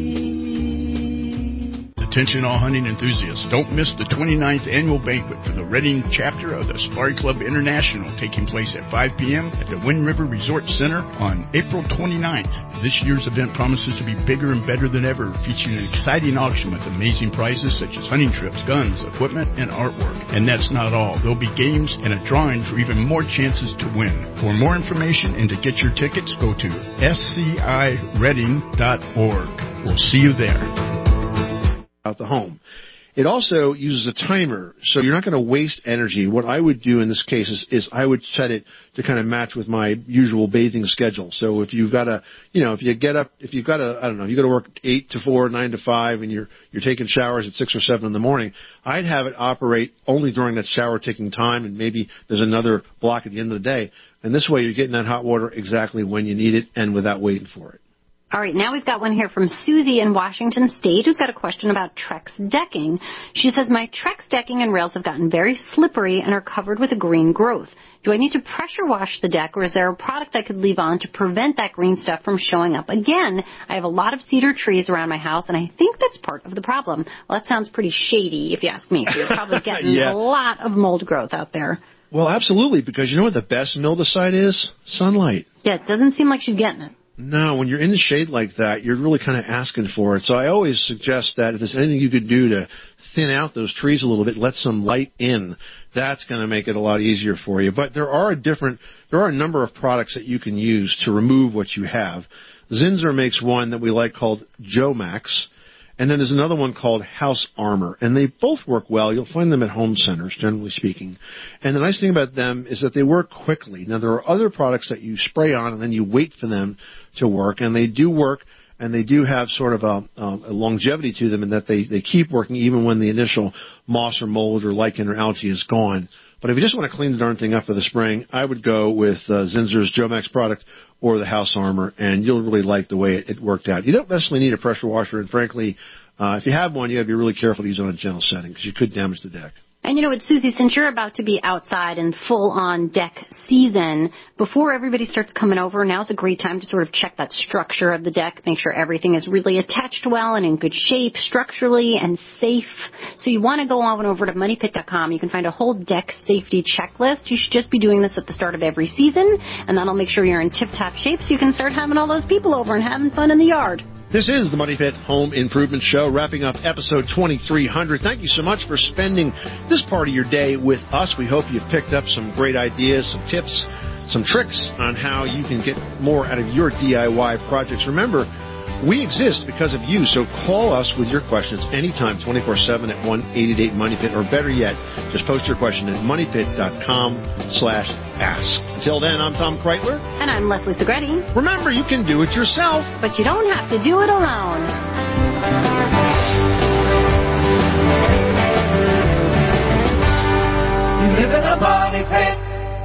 Attention all hunting enthusiasts, don't miss the twenty-ninth annual banquet for the Reading chapter of the Safari Club International taking place at five p.m. at the Wind River Resort Center on April twenty-ninth. This year's event promises to be bigger and better than ever, featuring an exciting auction with amazing prizes such as hunting trips, guns, equipment, and artwork. And that's not all. There'll be games and a drawing for even more chances to win. For more information and to get your tickets, go to s c i reading dot org. We'll see you there. Out the home. It also uses a timer, so you're not going to waste energy. What I would do in this case is, is I would set it to kind of match with my usual bathing schedule. So if you've got a, you know, if you get up, if you've got a, I don't know, you got to work eight to four, nine to five, and you're you're taking showers at six or seven in the morning, I'd have it operate only during that shower taking time, and maybe there's another block at the end of the day. And this way, you're getting that hot water exactly when you need it and without waiting for it. All right, now we've got one here from Susie in Washington State who's got a question about Trex decking. She says, my Trex decking and rails have gotten very slippery and are covered with a green growth. Do I need to pressure wash the deck, or is there a product I could leave on to prevent that green stuff from showing up? Again, I have a lot of cedar trees around my house, and I think that's part of the problem. Well, that sounds pretty shady, if you ask me. So you're probably getting yeah. a lot of mold growth out there. Well, absolutely, because you know what the best mildewcide is? Sunlight. Yeah, it doesn't seem like she's getting it. No, when you're in the shade like that, you're really kind of asking for it. So I always suggest that if there's anything you could do to thin out those trees a little bit, let some light in, that's going to make it a lot easier for you. But there are a different, there are a number of products that you can use to remove what you have. Zinsser makes one that we like called Jomax. And then there's another one called House Armor, and they both work well. You'll find them at home centers, generally speaking. And the nice thing about them is that they work quickly. Now, there are other products that you spray on, and then you wait for them to work, and they do work, and they do have sort of a, a longevity to them in that they, they keep working even when the initial moss or mold or lichen or algae is gone. But if you just want to clean the darn thing up for the spring, I would go with uh, Zinsser's Jomax product or the House Armor, and you'll really like the way it, it worked out. You don't necessarily need a pressure washer, and frankly, uh, if you have one, you got to be really careful to use it on a gentle setting because you could damage the deck. And you know what, Susie, since you're about to be outside in full-on deck season, before everybody starts coming over, now's a great time to sort of check that structure of the deck, make sure everything is really attached well and in good shape structurally and safe. So you want to go on over to money pit dot com. You can find a whole deck safety checklist. You should just be doing this at the start of every season, and that'll make sure you're in tip-top shape so you can start having all those people over and having fun in the yard. This is the Money Pit Home Improvement Show, wrapping up episode twenty-three hundred. Thank you so much for spending this part of your day with us. We hope you've picked up some great ideas, some tips, some tricks on how you can get more out of your D I Y projects. Remember, We exist because of you, so call us with your questions anytime, twenty-four seven at one eight eight eight Money Pit, or better yet, just post your question at moneypit.com slash ask. Until then, I'm Tom Kreitler. And I'm Leslie Segretti. Remember, you can do it yourself, but you don't have to do it alone. You live in a money pit.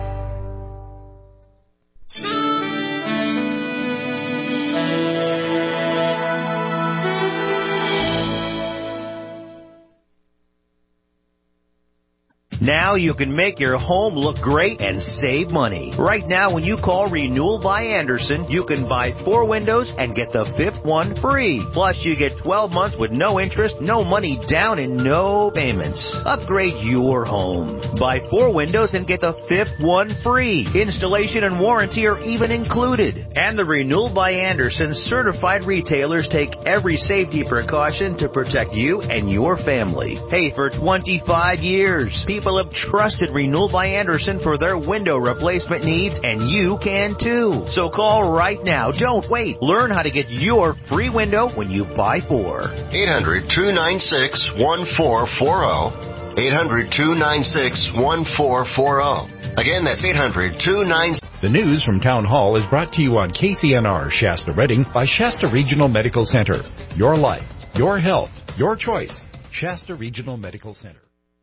Now you can make your home look great and save money. Right now, when you call Renewal by Andersen, you can buy four windows and get the fifth one free. Plus, you get twelve months with no interest, no money down, and no payments. Upgrade your home. Buy four windows and get the fifth one free. Installation and warranty are even included. And the Renewal by Andersen certified retailers take every safety precaution to protect you and your family. Hey, for twenty-five years, people have trusted Renewal by Andersen for their window replacement needs, and you can too. So call right now. Don't wait. Learn how to get your free window when you buy four. eight hundred, two nine six, one four four zero. eight hundred, two nine six, one four four zero. Again, that's eight hundred, two nine six. The news from Town Hall is brought to you on K C N R Shasta Redding by Shasta Regional Medical Center. Your life, your health, your choice. Shasta Regional Medical Center.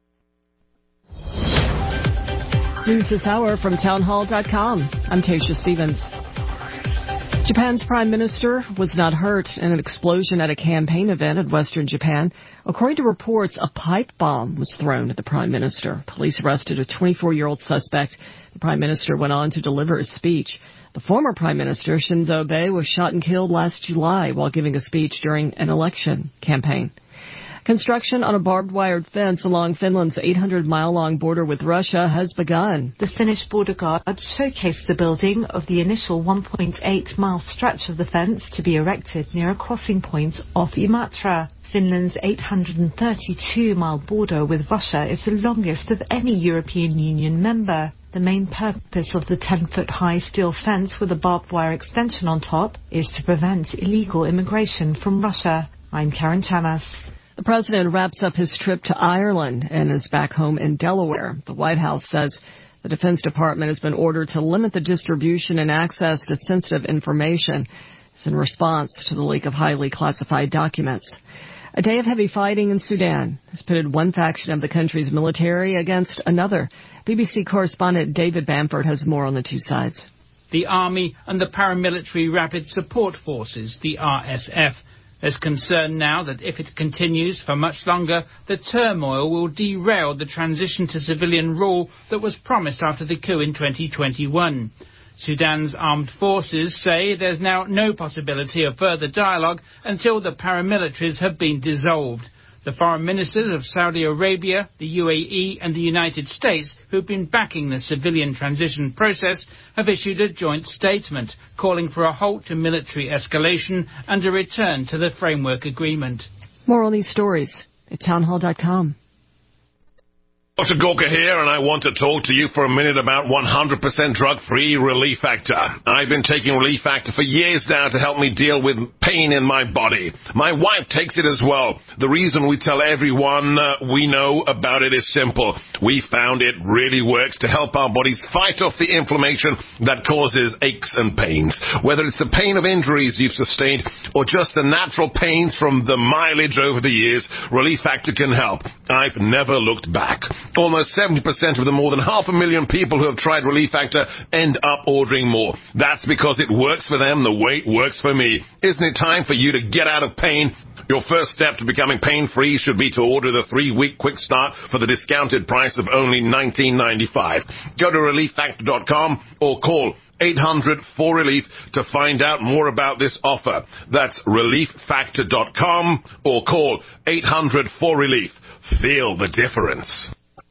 News this hour from townhall dot com. I'm Tasha Stevens. Japan's prime minister was not hurt in an explosion at a campaign event in western Japan. According to reports, a pipe bomb was thrown at the prime minister. Police arrested a twenty-four-year-old suspect. The prime minister went on to deliver his speech. The former prime minister, Shinzo Abe, was shot and killed last July while giving a speech during an election campaign. Construction on a barbed wire fence along Finland's eight hundred mile long border with Russia has begun. The Finnish border guard showcased the building of the initial one point eight mile stretch of the fence to be erected near a crossing point off Imatra. Finland's eight hundred thirty-two mile border with Russia is the longest of any European Union member. The main purpose of the ten foot high steel fence with a barbed wire extension on top is to prevent illegal immigration from Russia. I'm Karen Chanas. The president wraps up his trip to Ireland and is back home in Delaware. The White House says the Defense Department has been ordered to limit the distribution and access to sensitive information. It's in response to the leak of highly classified documents. A day of heavy fighting in Sudan has pitted one faction of the country's military against another. B B C correspondent David Bamford has more on the two sides. The Army and the Paramilitary Rapid Support Forces, the R S F, There's concern now that if it continues for much longer, the turmoil will derail the transition to civilian rule that was promised after the coup in twenty twenty-one. Sudan's armed forces say there's now no possibility of further dialogue until the paramilitaries have been dissolved. The foreign ministers of Saudi Arabia, the U A E and the United States, who've been backing the civilian transition process, have issued a joint statement calling for a halt to military escalation and a return to the framework agreement. More on these stories at townhall dot com. Doctor Gorka here, and I want to talk to you for a minute about one hundred percent drug-free Relief Factor. I've been taking Relief Factor for years now to help me deal with pain in my body. My wife takes it as well. The reason we tell everyone uh, we know about it is simple. We found it really works to help our bodies fight off the inflammation that causes aches and pains. Whether it's the pain of injuries you've sustained or just the natural pains from the mileage over the years, Relief Factor can help. I've never looked back. Almost seventy percent of the more than half a million people who have tried Relief Factor end up ordering more. That's because it works for them the way it works for me. Isn't it time for you to get out of pain? Your first step to becoming pain-free should be to order the three-week quick start for the discounted price of only nineteen ninety-five. Go to relief factor dot com or call eight hundred four relief to find out more about this offer. That's relief factor dot com or call eight hundred four relief. Feel the difference.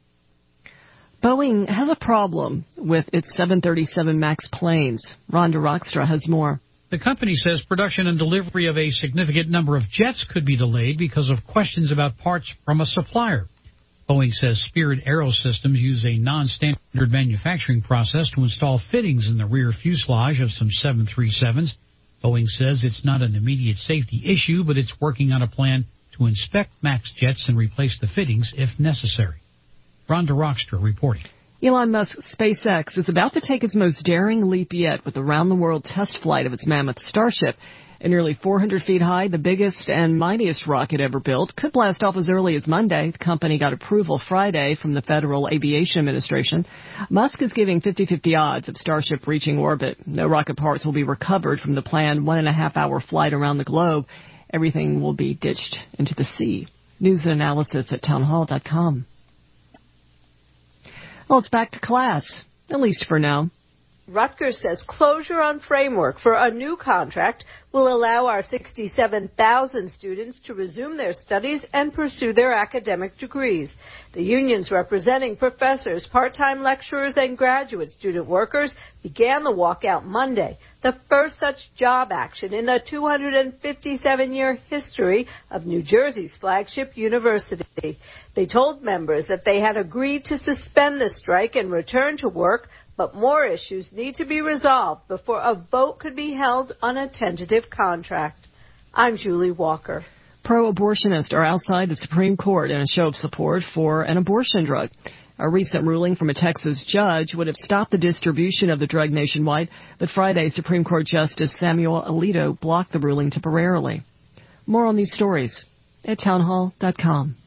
Boeing has a problem with its seven thirty-seven MAX planes. Rhonda Rockstra has more. The company says production and delivery of a significant number of jets could be delayed because of questions about parts from a supplier. Boeing says Spirit Aerosystems use a non-standard manufacturing process to install fittings in the rear fuselage of some seven thirty-sevens. Boeing says it's not an immediate safety issue, but it's working on a plan to inspect MAX jets and replace the fittings if necessary. Rhonda Rockstra reporting. Elon Musk's SpaceX is about to take its most daring leap yet with the round-the-world test flight of its mammoth Starship. At nearly four hundred feet high, the biggest and mightiest rocket ever built could blast off as early as Monday. The company got approval Friday from the Federal Aviation Administration. Musk is giving fifty-fifty odds of Starship reaching orbit. No rocket parts will be recovered from the planned one-and-a-half-hour flight around the globe. Everything will be ditched into the sea. News and analysis at townhall dot com. Well, it's back to class, at least for now. Rutgers says closure on framework for a new contract will allow our sixty-seven thousand students to resume their studies and pursue their academic degrees. The unions representing professors, part-time lecturers, and graduate student workers began the walkout Monday, the first such job action in the two hundred fifty-seven year history of New Jersey's flagship university. They told members that they had agreed to suspend the strike and return to work, but more issues need to be resolved before a vote could be held on a tentative contract. I'm Julie Walker. Pro-abortionists are outside the Supreme Court in a show of support for an abortion drug. A recent ruling from a Texas judge would have stopped the distribution of the drug nationwide, but Friday, Supreme Court Justice Samuel Alito blocked the ruling temporarily. More on these stories at townhall dot com.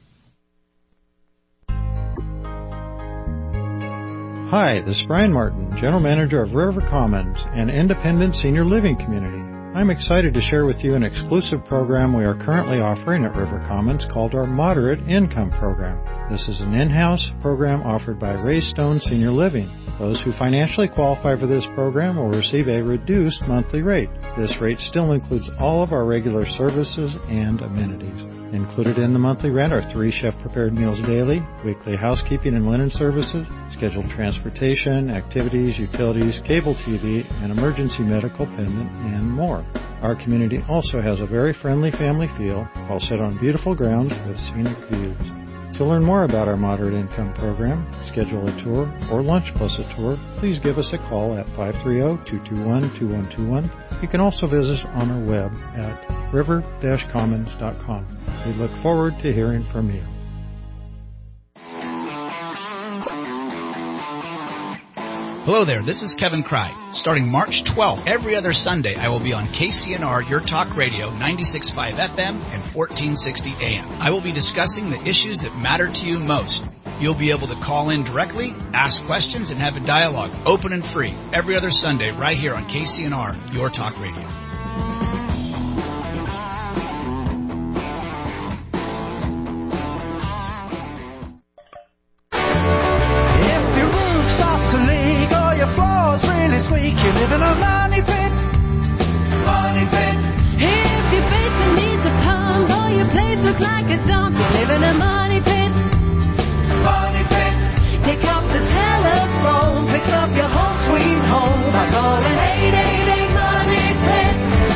Hi, this is Brian Martin, General Manager of River Commons, an independent senior living community. I'm excited to share with you an exclusive program we are currently offering at River Commons called our Moderate Income Program. This is an in-house program offered by Ray Stone Senior Living. Those who financially qualify for this program will receive a reduced monthly rate. This rate still includes all of our regular services and amenities. Included in the monthly rent are three chef-prepared meals daily, weekly housekeeping and linen services, scheduled transportation, activities, utilities, cable T V, and emergency medical pendant, and more. Our community also has a very friendly family feel, while set on beautiful grounds with scenic views. To learn more about our moderate income program, schedule a tour, or lunch plus a tour, please give us a call at five three zero, two two one, two one two one. You can also visit us on our web at river dash commons dot com. We look forward to hearing from you. Hello there, this is Kevin Cry. Starting March twelfth, every other Sunday, I will be on K C N R, Your Talk Radio, ninety-six point five F M and fourteen sixty A M. I will be discussing the issues that matter to you most. You'll be able to call in directly, ask questions, and have a dialogue, open and free, every other Sunday right here on K C N R, Your Talk Radio. You live in a money pit, money pit. If your basement needs a pump or your place looks like a dump, you live in a money pit, money pit. Pick up the telephone, fix up your home sweet home by calling eight eight eight Money Pit.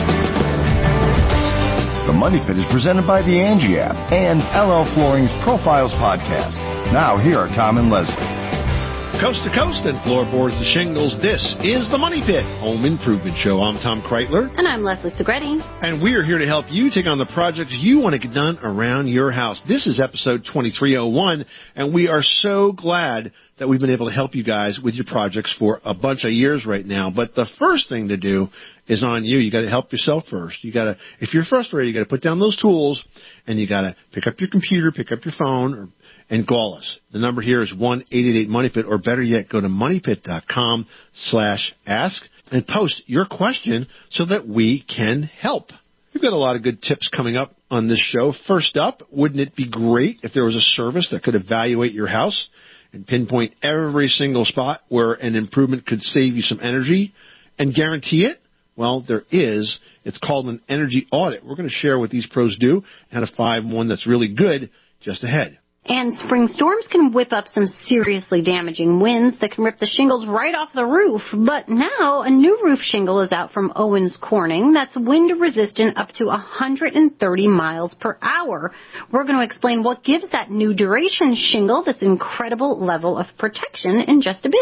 The Money Pit is presented by the Angie app and L L Flooring's Profiles podcast. Now here are Tom and Leslie. Coast to coast and floorboards to shingles, this is the Money Pit Home Improvement Show. I'm Tom Kreitler. And I'm Leslie Segretti. And we are here to help you take on the projects you want to get done around your house. This is episode twenty-three oh one, and we are so glad that we've been able to help you guys with your projects for a bunch of years right now. But the first thing to do is on you. You got to help yourself first. You got to, if you're frustrated, you got to put down those tools, and you got to pick up your computer, pick up your phone, or and call us. The number here is one eight eight eight money pit, or better yet, go to money pit dot com slash ask and post your question so that we can help. We've got a lot of good tips coming up on this show. First up, wouldn't it be great if there was a service that could evaluate your house and pinpoint every single spot where an improvement could save you some energy and guarantee it? Well, there is. It's called an energy audit. We're going to share what these pros do and how to find one that's really good just ahead. And spring storms can whip up some seriously damaging winds that can rip the shingles right off the roof. But now a new roof shingle is out from Owens Corning that's wind resistant up to one hundred thirty miles per hour. We're going to explain what gives that new duration shingle this incredible level of protection in just a bit.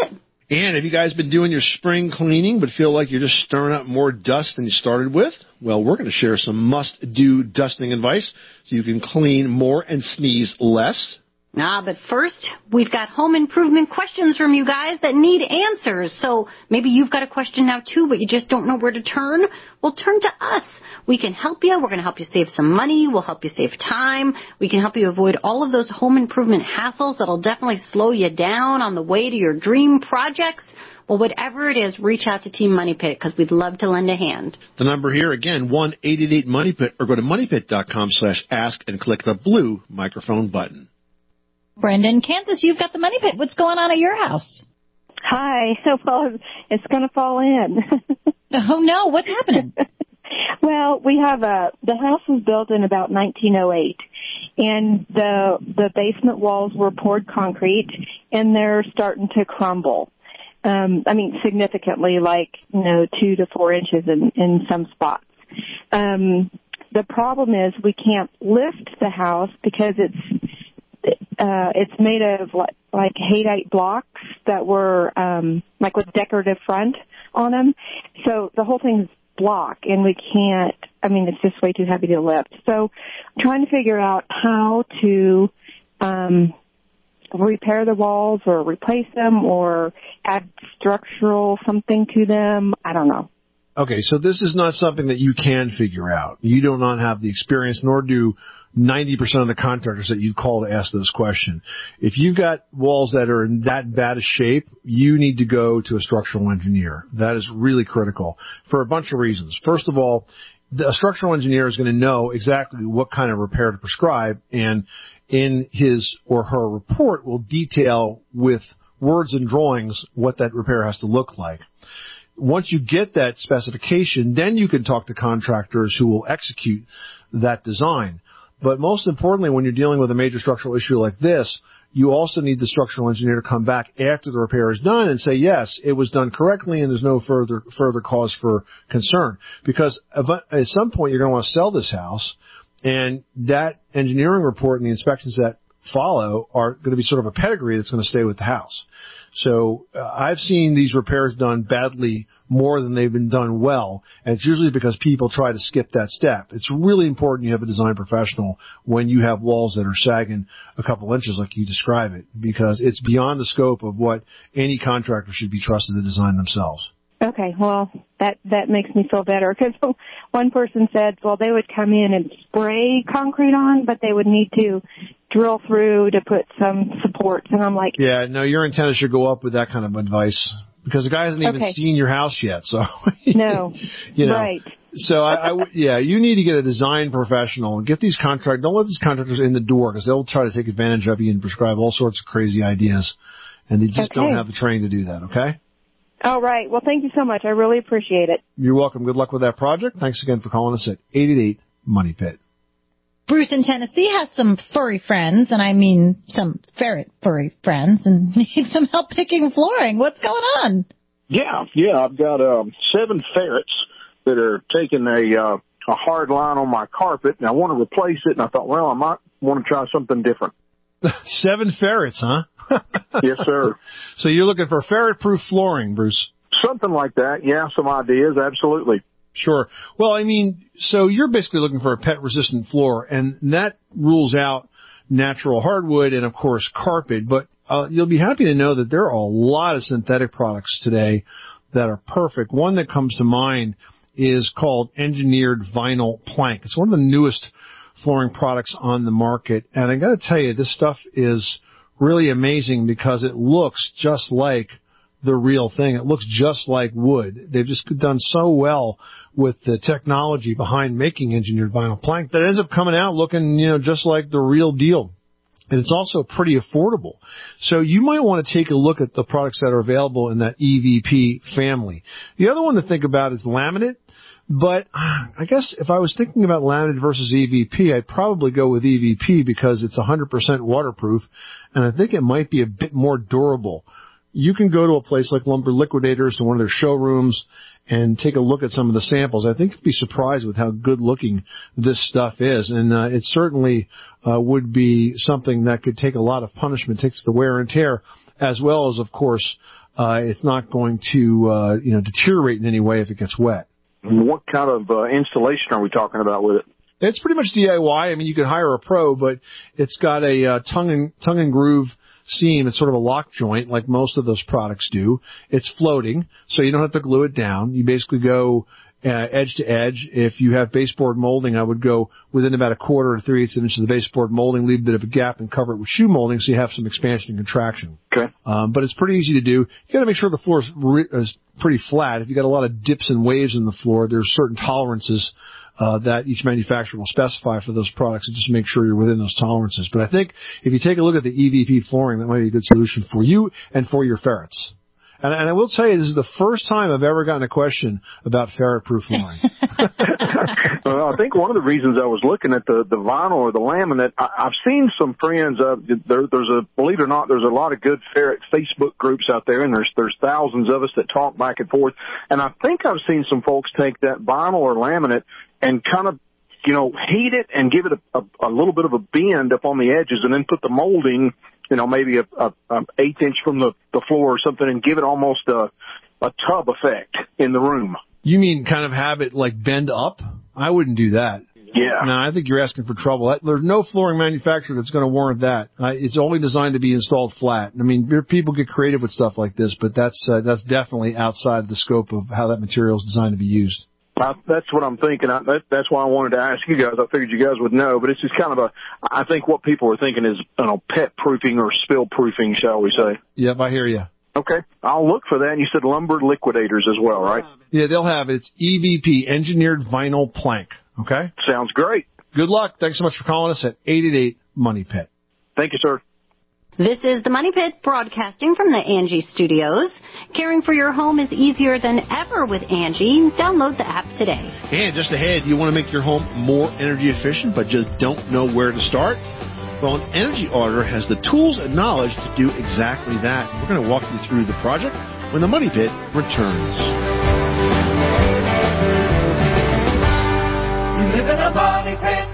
And have you guys been doing your spring cleaning but feel like you're just stirring up more dust than you started with? Well, we're going to share some must-do dusting advice so you can clean more and sneeze less. Ah, but first, we've got home improvement questions from you guys that need answers. So maybe you've got a question now, too, but you just don't know where to turn. Well, turn to us. We can help you. We're going to help you save some money. We'll help you save time. We can help you avoid all of those home improvement hassles that'll definitely slow you down on the way to your dream projects. Well, whatever it is, reach out to Team Money Pit because we'd love to lend a hand. The number here, again, one eight eight eight money pit, or go to moneypit.com slash ask and click the blue microphone button. Brenda in Kansas, you've got the Money Pit. What's going on at your house? Hi. Well, it's going to fall in. Oh, no. What's happening? Well, we have a, the house was built in about nineteen oh eight, and the, the basement walls were poured concrete, and they're starting to crumble. Um, I mean, significantly, like, you know, two to four inches in, in some spots. Um, the problem is we can't lift the house because it's, Uh, it's made of like, like Haydite blocks that were, um, like with decorative front on them. So the whole thing's block and we can't, I mean, it's just way too heavy to lift. So I'm trying to figure out how to, um, repair the walls or replace them or add structural something to them. I don't know. Okay, so this is not something that you can figure out. You do not have the experience, nor do ninety percent of the contractors that you call to ask this question. If you've got walls that are in that bad a shape, you need to go to a structural engineer. That is really critical for a bunch of reasons. First of all, the a structural engineer is going to know exactly what kind of repair to prescribe, and in his or her report will detail with words and drawings what that repair has to look like. Once you get that specification, then you can talk to contractors who will execute that design. But most importantly, when you're dealing with a major structural issue like this, you also need the structural engineer to come back after the repair is done and say, yes, it was done correctly and there's no further further cause for concern. Because at some point you're going to want to sell this house, and that engineering report and the inspections that follow are going to be sort of a pedigree that's going to stay with the house. So uh, I've seen these repairs done badly more than they've been done well, and it's usually because people try to skip that step. It's really important you have a design professional when you have walls that are sagging a couple inches like you describe it, because it's beyond the scope of what any contractor should be trusted to design themselves. Okay, well, that, that makes me feel better, because one person said, well, they would come in and spray concrete on, but they would need to drill through to put some supports, and I'm like... Yeah, no, your antenna should go up with that kind of advice, because the guy hasn't even okay. seen your house yet, so... No, you know. right. So, I, I, yeah, you need to get a design professional and get these contractors... Don't let these contractors in the door, because they'll try to take advantage of you and prescribe all sorts of crazy ideas, and they just okay. don't have the training to do that, okay? All right. Well, thank you so much. I really appreciate it. You're welcome. Good luck with that project. Thanks again for calling us at eight eight eight money pit. Bruce in Tennessee has some furry friends, and I mean some ferret furry friends, and needs some help picking flooring. What's going on? Yeah, yeah. I've got um, seven ferrets that are taking a uh, a hard line on my carpet, and I want to replace it, and I thought, well, I might want to try something different. Seven ferrets, huh? Yes, sir. So you're looking for ferret-proof flooring, Bruce? Something like that, yeah, some ideas, absolutely. Sure. Well, I mean, so you're basically looking for a pet-resistant floor, and that rules out natural hardwood and, of course, carpet. But uh, you'll be happy to know that there are a lot of synthetic products today that are perfect. One that comes to mind is called engineered vinyl plank. It's one of the newest flooring products on the market, and I got to tell you, this stuff is really amazing because it looks just like the real thing. It looks just like wood. They've just done so well with the technology behind making engineered vinyl plank that it ends up coming out looking, you know, just like the real deal. And it's also pretty affordable. So you might want to take a look at the products that are available in that E V P family. The other one to think about is laminate. But I guess if I was thinking about laminate versus E V P, I'd probably go with E V P because it's one hundred percent waterproof, and I think it might be a bit more durable. You can go to a place like Lumber Liquidators to one of their showrooms and take a look at some of the samples. I think you'd be surprised with how good looking this stuff is, and uh, it certainly uh, would be something that could take a lot of punishment, takes the wear and tear, as well as, of course, uh, it's not going to, uh, you know, deteriorate in any way if it gets wet. What kind of uh, installation are we talking about with it? It's pretty much D I Y. I mean, you could hire a pro, but it's got a uh, tongue and tongue and groove seam. It's sort of a lock joint, like most of those products do. It's floating, so you don't have to glue it down. You basically go uh, edge to edge. If you have baseboard molding, I would go within about a quarter or three-eighths of an inch of the baseboard molding, leave a bit of a gap, and cover it with shoe molding, so you have some expansion and contraction. Okay. Um, but it's pretty easy to do. You got to make sure the floor is, re- is pretty flat. If you got a lot of dips and waves in the floor, there's certain tolerances Uh, that each manufacturer will specify for those products, and just make sure you're within those tolerances. But I think if you take a look at the E V P flooring, that might be a good solution for you and for your ferrets. And, and I will tell you, this is the first time I've ever gotten a question about ferret-proof flooring. Well, I think one of the reasons I was looking at the, the vinyl or the laminate, I, I've seen some friends, uh, there, there's a, believe it or not, there's a lot of good ferret Facebook groups out there, and there's, there's thousands of us that talk back and forth. And I think I've seen some folks take that vinyl or laminate and kind of, you know, heat it and give it a, a, a little bit of a bend up on the edges, and then put the molding, you know, maybe a, a, a eighth inch from the, the floor or something, and give it almost a, a tub effect in the room. You mean kind of have it like bend up? I wouldn't do that. Yeah. No, I think you're asking for trouble. That, there's no flooring manufacturer that's going to warrant that. Uh, it's only designed to be installed flat. I mean, people get creative with stuff like this, but that's uh, that's definitely outside the scope of how that material is designed to be used. I, that's what I'm thinking. I, that, that's why I wanted to ask you guys. I figured you guys would know, but it's just kind of a, I think what people are thinking is, you know, pet proofing or spill proofing, shall we say. Yep, I hear you. Okay. I'll look for that. And you said lumber liquidators as well, right? Yeah, they'll have it. It's E V P, Engineered Vinyl Plank. Okay? Sounds great. Good luck. Thanks so much for calling us at eight eight eight Money Pit. Thank you, sir. This is the Money Pit broadcasting from the Angie Studios. Caring for your home is easier than ever with Angie. Download the app today. And just ahead, you want to make your home more energy efficient but just don't know where to start? Well, an energy auditor has the tools and knowledge to do exactly that. We're going to walk you through the project when the Money Pit returns. You live in a money pit.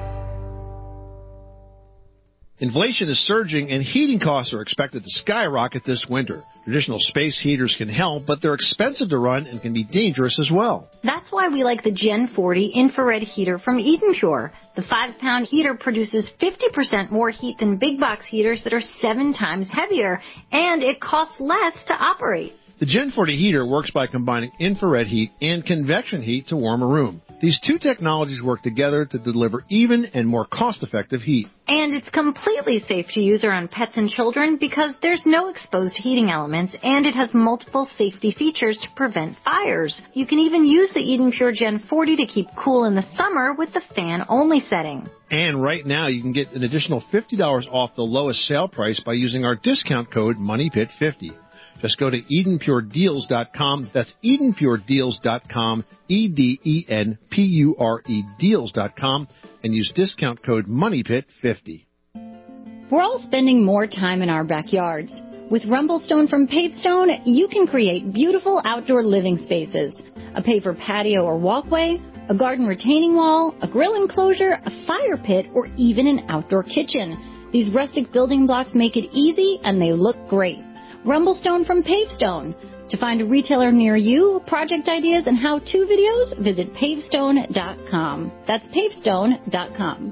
Inflation is surging and heating costs are expected to skyrocket this winter. Traditional space heaters can help, but they're expensive to run and can be dangerous as well. That's why we like the Gen forty infrared heater from Eden Pure. The five-pound heater produces fifty percent more heat than big box heaters that are seven times heavier, and it costs less to operate. The Gen forty heater works by combining infrared heat and convection heat to warm a room. These two technologies work together to deliver even and more cost-effective heat. And it's completely safe to use around pets and children because there's no exposed heating elements, and it has multiple safety features to prevent fires. You can even use the Eden Pure Gen forty to keep cool in the summer with the fan-only setting. And right now, you can get an additional fifty dollars off the lowest sale price by using our discount code Money Pit fifty. Just go to Eden Pure Deals dot com. That's Eden Pure Deals dot com, E D E N P U R E Deals dot com, and use discount code Money Pit fifty. We're all spending more time in our backyards. With Rumblestone from Pavestone, you can create beautiful outdoor living spaces. A paver patio or walkway, a garden retaining wall, a grill enclosure, a fire pit, or even an outdoor kitchen. These rustic building blocks make it easy and they look great. Rumblestone from Pavestone. To find a retailer near you, project ideas, and how-to videos, visit pavestone dot com. That's pavestone dot com.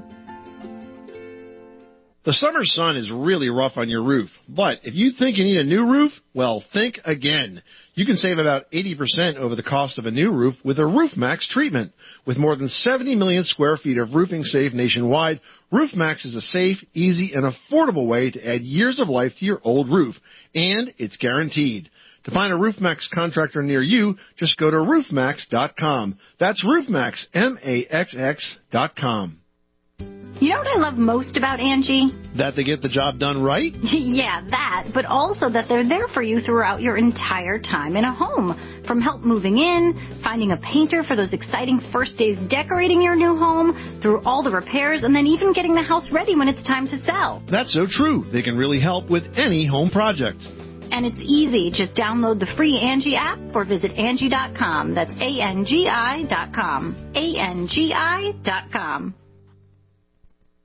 The summer sun is really rough on your roof, but if you think you need a new roof, well, think again. You can save about eighty percent over the cost of a new roof with a RoofMax treatment. With more than seventy million square feet of roofing saved nationwide, RoofMax is a safe, easy, and affordable way to add years of life to your old roof, and it's guaranteed. To find a RoofMax contractor near you, just go to roof max dot com. That's RoofMax, M A X X dot com. You know what I love most about Angie? That they get the job done right? Yeah, that, but also that they're there for you throughout your entire time in a home. From help moving in, finding a painter for those exciting first days decorating your new home, through all the repairs, and then even getting the house ready when it's time to sell. That's so true. They can really help with any home project. And it's easy. Just download the free Angie app or visit Angie dot com. That's A N G I dot com. A N G I dot com.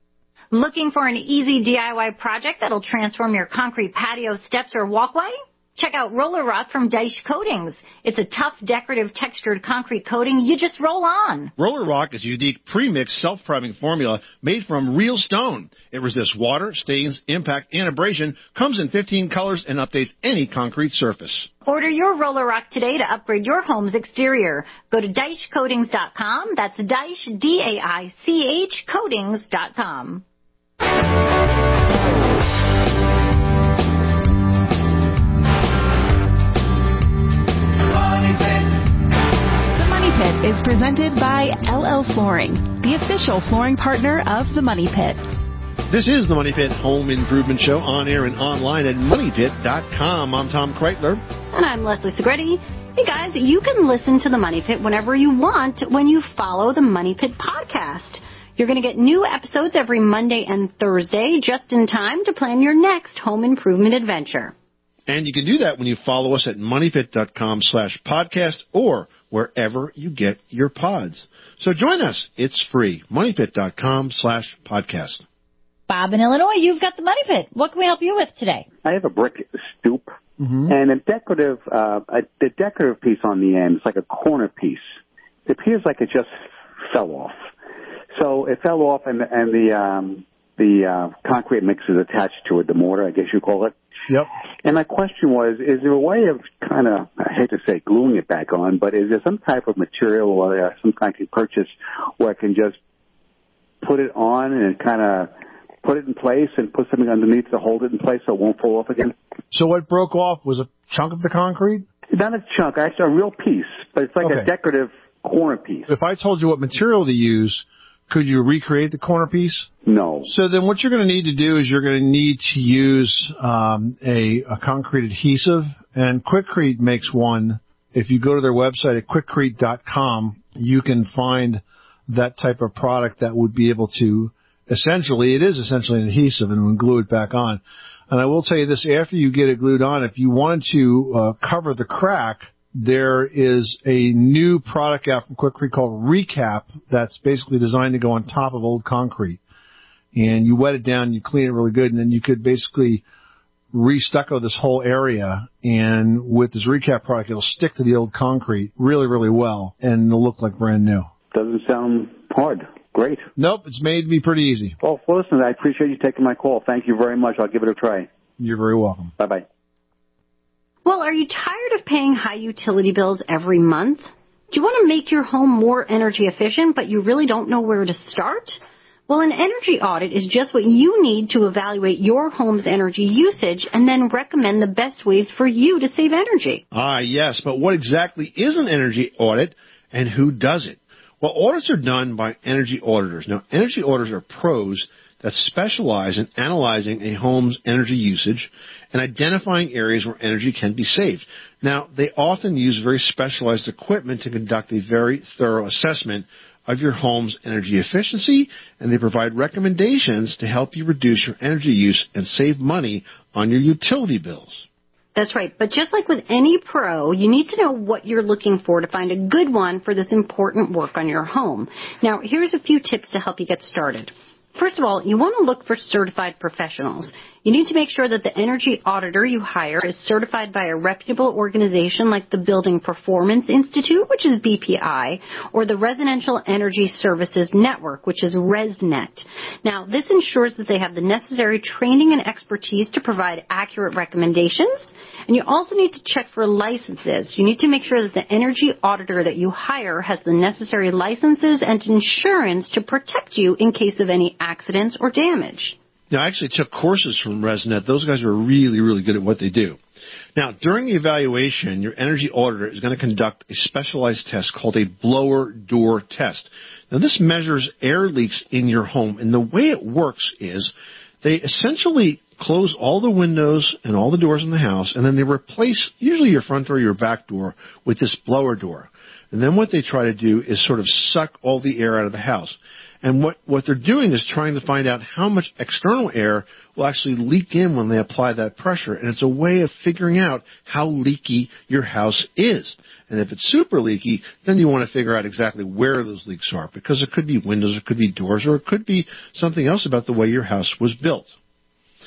Looking for an easy D I Y project that'll transform your concrete patio, steps, or walkway? Check out Roller Rock from Daesh Coatings. It's a tough, decorative, textured concrete coating you just roll on. Roller Rock is a unique pre-mixed self-priming formula made from real stone. It resists water, stains, impact, and abrasion, comes in fifteen colors, and updates any concrete surface. Order your Roller Rock today to upgrade your home's exterior. Go to Daesh Coatings dot com. That's Daesh, D A I C H, Coatings dot com. Pit is presented by L L Flooring, the official flooring partner of the Money Pit. This is the Money Pit Home Improvement Show, on air and online at money pit dot com. I'm Tom Kreitler. And I'm Leslie Segretti. Hey guys, you can listen to the Money Pit whenever you want when you follow the Money Pit podcast. You're going to get new episodes every Monday and Thursday, just in time to plan your next home improvement adventure. And you can do that when you follow us at money pit dot com slash podcast or wherever you get your pods. So join us. It's free. money pit dot com slash podcast. Bob in Illinois, you've got the Money Pit. What can we help you with today? I have a brick stoop, mm-hmm. and a decorative, uh, a, the decorative piece on the end, it's like a corner piece. It appears like it just fell off. So it fell off, and, and the um, the uh, concrete mix is attached to it, the mortar, I guess you call it. Yep. And my question was, is there a way of kind of, I hate to say gluing it back on, but is there some type of material or uh, some kind of purchase where I can just put it on and kind of put it in place and put something underneath to hold it in place so it won't fall off again? So what broke off was a chunk of the concrete? Not a chunk, actually a real piece, but it's like okay. a decorative corner piece. If I told you what material to use, could you recreate the corner piece? No. So then what you're going to need to do is you're going to need to use um, a, a concrete adhesive, and Quikrete makes one. If you go to their website at quikrete dot com, you can find that type of product that would be able to essentially, it is essentially an adhesive, and would glue it back on. And I will tell you this, after you get it glued on, if you wanted to uh, cover the crack, there is a new product out from Quikrete called Recap that's basically designed to go on top of old concrete. And you wet it down, you clean it really good, and then you could basically re-stucco this whole area. And with this Recap product, it'll stick to the old concrete really, really well, and it'll look like brand new. Doesn't sound hard. Great. Nope, it's made to be pretty easy. Well, listen, I appreciate you taking my call. Thank you very much. I'll give it a try. You're very welcome. Bye-bye. Well, are you tired of paying high utility bills every month? Do you want to make your home more energy efficient, but you really don't know where to start? Well, an energy audit is just what you need to evaluate your home's energy usage and then recommend the best ways for you to save energy. Ah, yes, but what exactly is an energy audit, and who does it? Well, audits are done by energy auditors. Now, energy auditors are pros that specialize in analyzing a home's energy usage and identifying areas where energy can be saved. Now, they often use very specialized equipment to conduct a very thorough assessment of your home's energy efficiency, and they provide recommendations to help you reduce your energy use and save money on your utility bills. That's right. But just like with any pro, you need to know what you're looking for to find a good one for this important work on your home. Now, here's a few tips to help you get started. First of all, you want to look for certified professionals. You need to make sure that the energy auditor you hire is certified by a reputable organization like the Building Performance Institute, which is B P I, or the Residential Energy Services Network, which is ResNet. Now, this ensures that they have the necessary training and expertise to provide accurate recommendations. And you also need to check for licenses. You need to make sure that the energy auditor that you hire has the necessary licenses and insurance to protect you in case of any accidents or damage. Now, I actually took courses from ResNet. Those guys are really, really good at what they do. Now, during the evaluation, your energy auditor is going to conduct a specialized test called a blower door test. Now, this measures air leaks in your home, and the way it works is they essentially close all the windows and all the doors in the house, and then they replace usually your front door or your back door with this blower door. And then what they try to do is sort of suck all the air out of the house. And what, what they're doing is trying to find out how much external air will actually leak in when they apply that pressure. And it's a way of figuring out how leaky your house is. And if it's super leaky, then you want to figure out exactly where those leaks are, because it could be windows, it could be doors, or it could be something else about the way your house was built.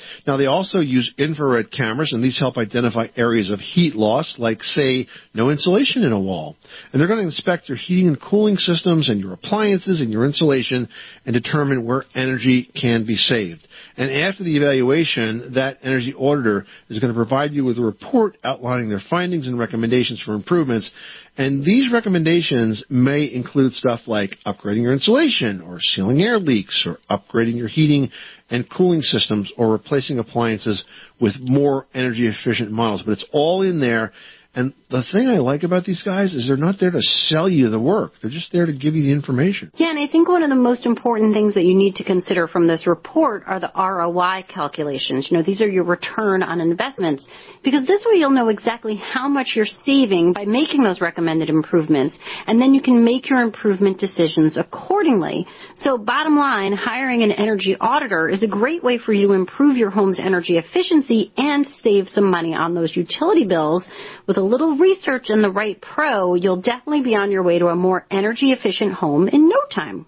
Now, they also use infrared cameras, and these help identify areas of heat loss, like, say, no insulation in a wall. And they're going to inspect your heating and cooling systems and your appliances and your insulation and determine where energy can be saved. And after the evaluation, that energy auditor is going to provide you with a report outlining their findings and recommendations for improvements. And these recommendations may include stuff like upgrading your insulation or sealing air leaks or upgrading your heating and cooling systems or replacing appliances with more energy efficient models. But it's all in there. And the thing I like about these guys is they're not there to sell you the work. They're just there to give you the information. Yeah, and I think one of the most important things that you need to consider from this report are the R O I calculations. You know, these are your return on investments, because this way you'll know exactly how much you're saving by making those recommended improvements, and then you can make your improvement decisions accordingly. So bottom line, hiring an energy auditor is a great way for you to improve your home's energy efficiency and save some money on those utility bills. With a little research and the right pro, you'll definitely be on your way to a more energy-efficient home in no time.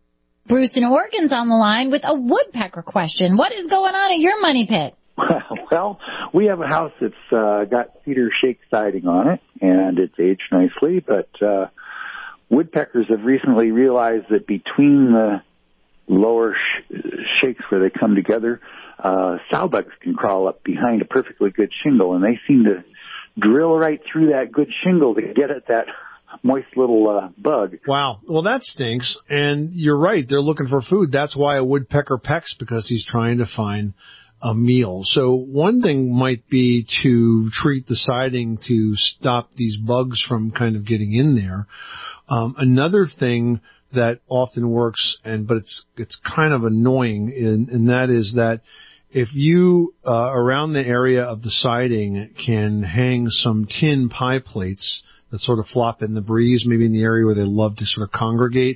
Bruce in Oregon's on the line with a woodpecker question. What is going on at your money pit? Well, we have a house that's uh, got cedar shake siding on it, and it's aged nicely, but uh, woodpeckers have recently realized that between the lower sh- shakes where they come together, uh, sow bugs can crawl up behind a perfectly good shingle, and they seem to drill right through that good shingle to get at that moist little uh, bug. Wow. Well, that stinks. And you're right. They're looking for food. That's why a woodpecker pecks, because he's trying to find a meal. So one thing might be to treat the siding to stop these bugs from kind of getting in there. Um, another thing that often works, and but it's it's kind of annoying, and, and that is that if you, uh, around the area of the siding can hang some tin pie plates that sort of flop in the breeze, maybe in the area where they love to sort of congregate,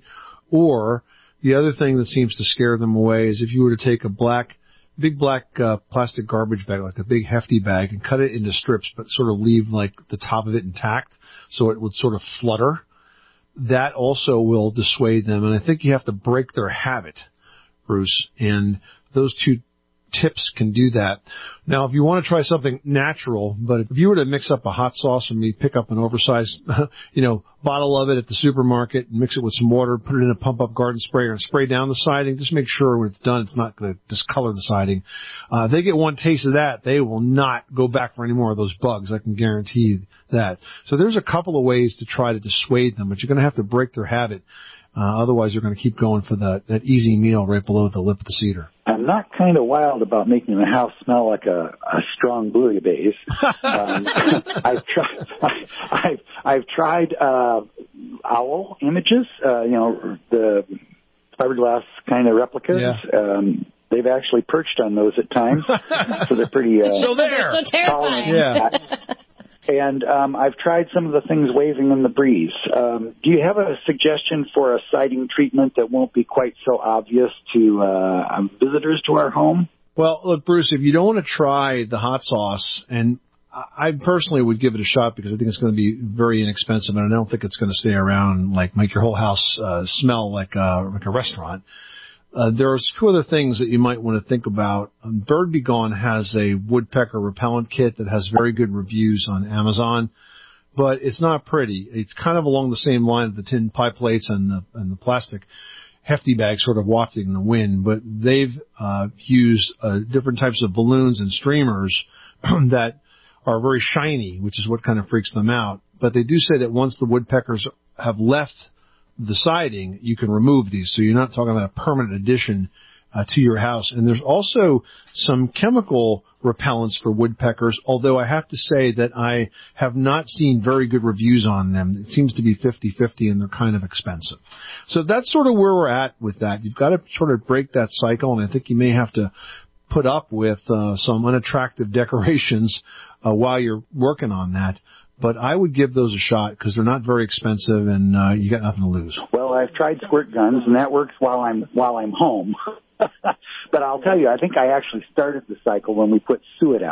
or the other thing that seems to scare them away is if you were to take a black, big black, uh, plastic garbage bag, like a big hefty bag, and cut it into strips, but sort of leave like the top of it intact so it would sort of flutter. That also will dissuade them. And I think you have to break their habit, Bruce, and those two tips can do that. Now, if you want to try something natural, but if you were to mix up a hot sauce and maybe pick up an oversized, you know, bottle of it at the supermarket and mix it with some water, put it in a pump-up garden sprayer and spray down the siding, just make sure when it's done it's not going to discolor the siding. Uh, if they get one taste of that, they will not go back for any more of those bugs. I can guarantee you that. So there's a couple of ways to try to dissuade them, but you're going to have to break their habit. Uh, otherwise, you're going to keep going for that, that easy meal right below the lip of the cedar. I'm not kind of wild about making the house smell like a, a strong bouillabaisse. um, I've tried, I've, I've tried, uh, owl images, uh, you know, the fiberglass kind of replicas. Yeah. Um, they've actually perched on those at times. So they're pretty, uh, so they're so terrifying. Yeah. And um, I've tried some of the things waving in the breeze. Um, do you have a suggestion for a siding treatment that won't be quite so obvious to uh, visitors to our home? Well, look, Bruce, if you don't want to try the hot sauce, and I personally would give it a shot because I think it's going to be very inexpensive, and I don't think it's going to stay around and like make your whole house uh, smell like a, like a restaurant. Uh, there are two other things that you might want to think about. Um, Bird Be Gone has a woodpecker repellent kit that has very good reviews on Amazon, but it's not pretty. It's kind of along the same line of the tin pie plates and the, and the plastic hefty bag sort of wafting in the wind, but they've uh, used uh, different types of balloons and streamers that are very shiny, which is what kind of freaks them out. But they do say that once the woodpeckers have left the siding, you can remove these. So you're not talking about a permanent addition uh, to your house. And there's also some chemical repellents for woodpeckers, although I have to say that I have not seen very good reviews on them. It seems to be fifty-fifty, and they're kind of expensive. So that's sort of where we're at with that. You've got to sort of break that cycle, and I think you may have to put up with uh, some unattractive decorations uh, while you're working on that. But I would give those a shot because they're not very expensive, and uh, you got nothing to lose. Well, I've tried squirt guns, and that works while I'm while I'm home. But I'll tell you, I think I actually started the cycle when we put suet out.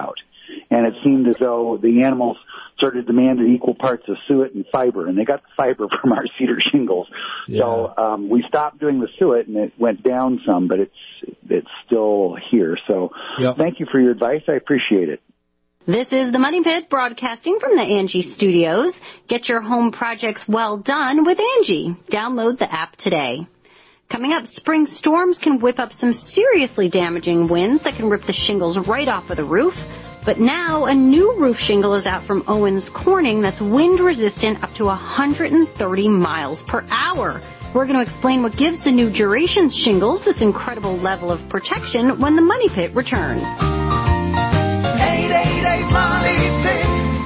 and it seemed as though the animals sort of demanded equal parts of suet and fiber, and they got the fiber from our cedar shingles. Yeah. So um, we stopped doing the suet, and it went down some, but it's it's still here. So yep. Thank you for your advice. I appreciate it. This is the Money Pit, broadcasting from the Angie Studios. Get your home projects well done with Angie. Download the app today. Coming up, spring storms can whip up some seriously damaging winds that can rip the shingles right off of the roof. But now a new roof shingle is out from Owens Corning that's wind-resistant up to one hundred thirty miles per hour. We're going to explain what gives the new Durations shingles this incredible level of protection when the Money Pit returns. eight eight eight Money Pit.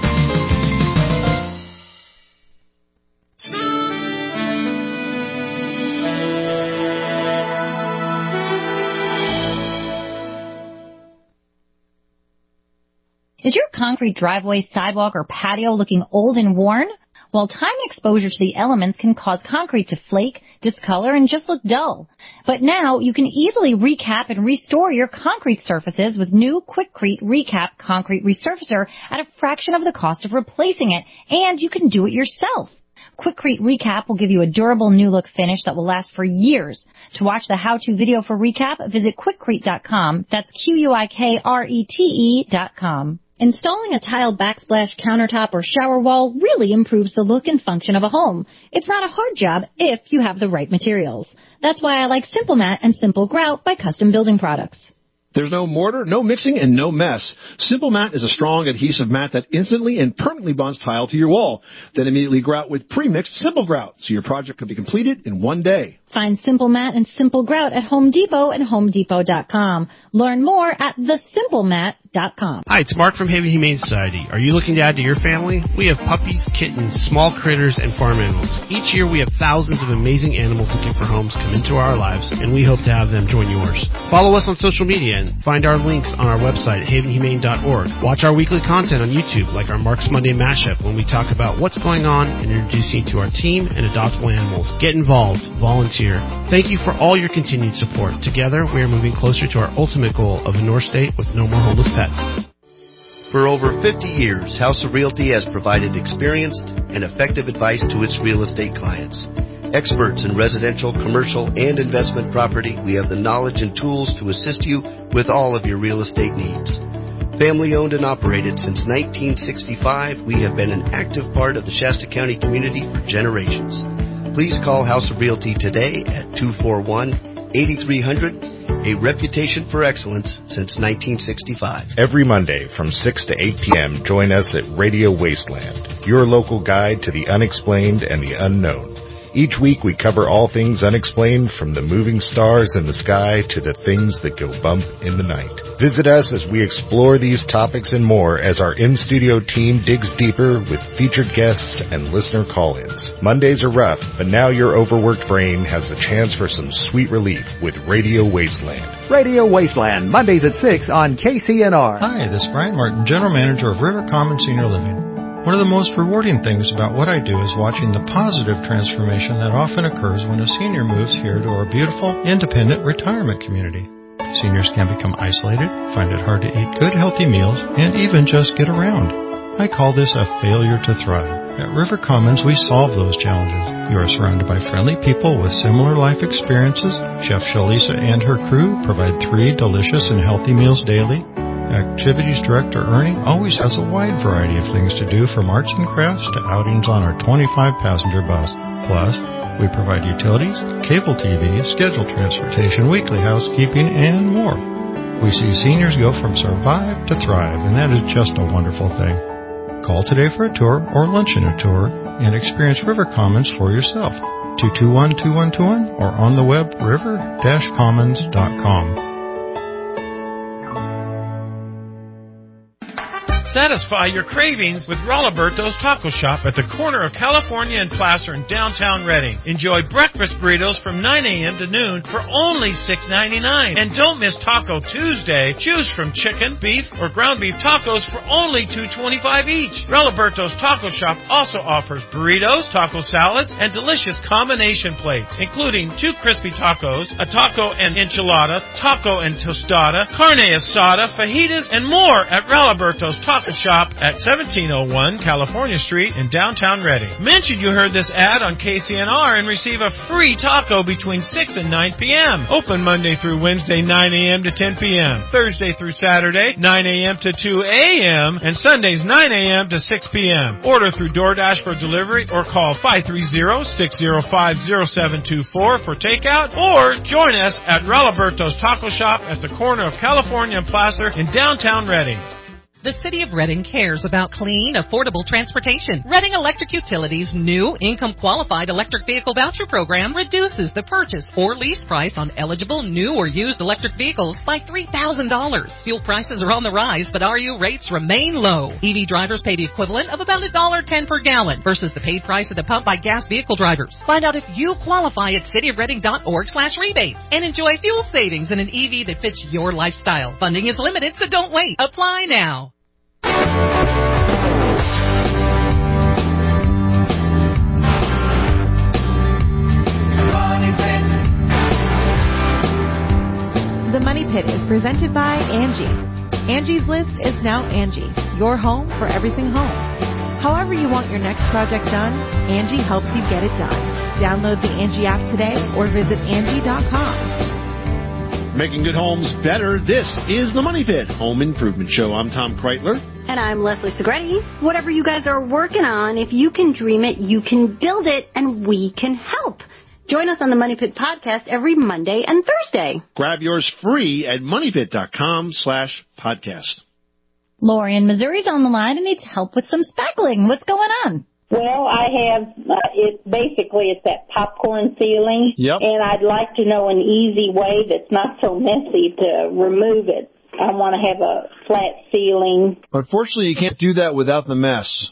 Is your concrete driveway, sidewalk, or patio looking old and worn? Well, time and exposure to the elements can cause concrete to flake, discolor, and just look dull. But now you can easily recap and restore your concrete surfaces with new Quikrete Recap Concrete Resurfacer at a fraction of the cost of replacing it, and you can do it yourself. Quikrete Recap will give you a durable new look finish that will last for years. To watch the how-to video for Recap, visit Quikrete dot com. That's Q U I K R E T E dot com. Installing a tile backsplash countertop or shower wall really improves the look and function of a home. It's not a hard job if you have the right materials. That's why I like Simple Mat and Simple Grout by Custom Building Products. There's no mortar, no mixing, and no mess. Simple Mat is a strong adhesive mat that instantly and permanently bonds tile to your wall. Then immediately grout with pre-mixed Simple Grout, so your project can be completed in one day. Find Simple Mat and Simple Grout at Home Depot and Home Depot dot com. Learn more at the simple mat dot com. Hi, it's Mark from Haven Humane Society. Are you looking to add to your family? We have puppies, kittens, small critters, and farm animals. Each year we have thousands of amazing animals looking for homes come into our lives, and we hope to have them join yours. Follow us on social media and find our links on our website at haven humane dot org. Watch our weekly content on YouTube, like our Mark's Monday Mashup, when we talk about what's going on and introduce you to our team and adoptable animals. Get involved. Volunteer. Thank you for all your continued support. Together, we are moving closer to our ultimate goal of a North State with no more homeless pets. For over fifty years, House of Realty has provided experienced and effective advice to its real estate clients. Experts in residential, commercial, and investment property, we have the knowledge and tools to assist you with all of your real estate needs. Family owned and operated since nineteen sixty-five, we have been an active part of the Shasta County community for generations. Please call House of Realty today at two four one, eight three zero zero, a reputation for excellence since nineteen sixty-five. Every Monday from six to eight p.m., join us at Radio Wasteland, your local guide to the unexplained and the unknown. Each week we cover all things unexplained, from the moving stars in the sky to the things that go bump in the night. Visit us as we explore these topics and more as our in-studio team digs deeper with featured guests and listener call-ins. Mondays are rough, but now your overworked brain has a chance for some sweet relief with Radio Wasteland. Radio Wasteland, Mondays at six on K C N R. Hi, this is Brian Martin, General Manager of River Common Senior Living. One of the most rewarding things about what I do is watching the positive transformation that often occurs when a senior moves here to our beautiful, independent retirement community. Seniors can become isolated, find it hard to eat good, healthy meals, and even just get around. I call this a failure to thrive. At River Commons, we solve those challenges. You are surrounded by friendly people with similar life experiences. Chef Shalisa and her crew provide three delicious and healthy meals daily. Activities Director Ernie always has a wide variety of things to do, from arts and crafts to outings on our twenty-five passenger bus. Plus, we provide utilities, cable T V, scheduled transportation, weekly housekeeping, and more. We see seniors go from survive to thrive, and that is just a wonderful thing. Call today for a tour or luncheon a tour and experience River Commons for yourself. two two one, two one two one or on the web river dash commons dot com. Satisfy your cravings with Rolliberto's Taco Shop at the corner of California and Placer in downtown Redding. Enjoy breakfast burritos from nine a.m. to noon for only six ninety-nine. And don't miss Taco Tuesday. Choose from chicken, beef, or ground beef tacos for only two twenty-five each. Rolliberto's Taco Shop also offers burritos, taco salads, and delicious combination plates, including two crispy tacos, a taco and enchilada, taco and tostada, carne asada, fajitas, and more at Rolliberto's Taco Shop at seventeen oh one California Street in downtown Redding. Mention you heard this ad on K C N R and receive a free taco between six and nine p.m. Open Monday through Wednesday, nine a.m. to ten p.m. Thursday through Saturday, nine a.m. to two a.m. and Sundays, nine a.m. to six p.m. Order through DoorDash for delivery or call five three zero, six zero five, zero seven two four for takeout, or join us at Rolliberto's Taco Shop at the corner of California and Placer in downtown Redding. The City of Redding cares about clean, affordable transportation. Redding Electric Utilities' new income-qualified electric vehicle voucher program reduces the purchase or lease price on eligible new or used electric vehicles by three thousand dollars. Fuel prices are on the rise, but R U rates remain low. E V drivers pay the equivalent of about one dollar ten per gallon versus the paid price at the pump by gas vehicle drivers. Find out if you qualify at cityofredding.org slash rebate and enjoy fuel savings in an E V that fits your lifestyle. Funding is limited, so don't wait. Apply now. The Money Pit is presented by Angie. Angie's List is now Angie, your home for everything home. However you want your next project done, Angie helps you get it done. Download the Angie app today or visit Angie dot com. Making good homes better. This is the Money Pit Home Improvement Show. I'm Tom Kreitler. And I'm Leslie Segretti. Whatever you guys are working on, if you can dream it, you can build it, and we can help. Join us on the Money Pit podcast every Monday and Thursday. Grab yours free at moneypit.com slash podcast. Lori in Missouri's on the line and needs help with some spackling. What's going on? Well, I have, uh, it's basically, it's that popcorn ceiling. Yep. And I'd like to know an easy way that's not so messy to remove it. I want to have a flat ceiling. Unfortunately, you can't do that without the mess.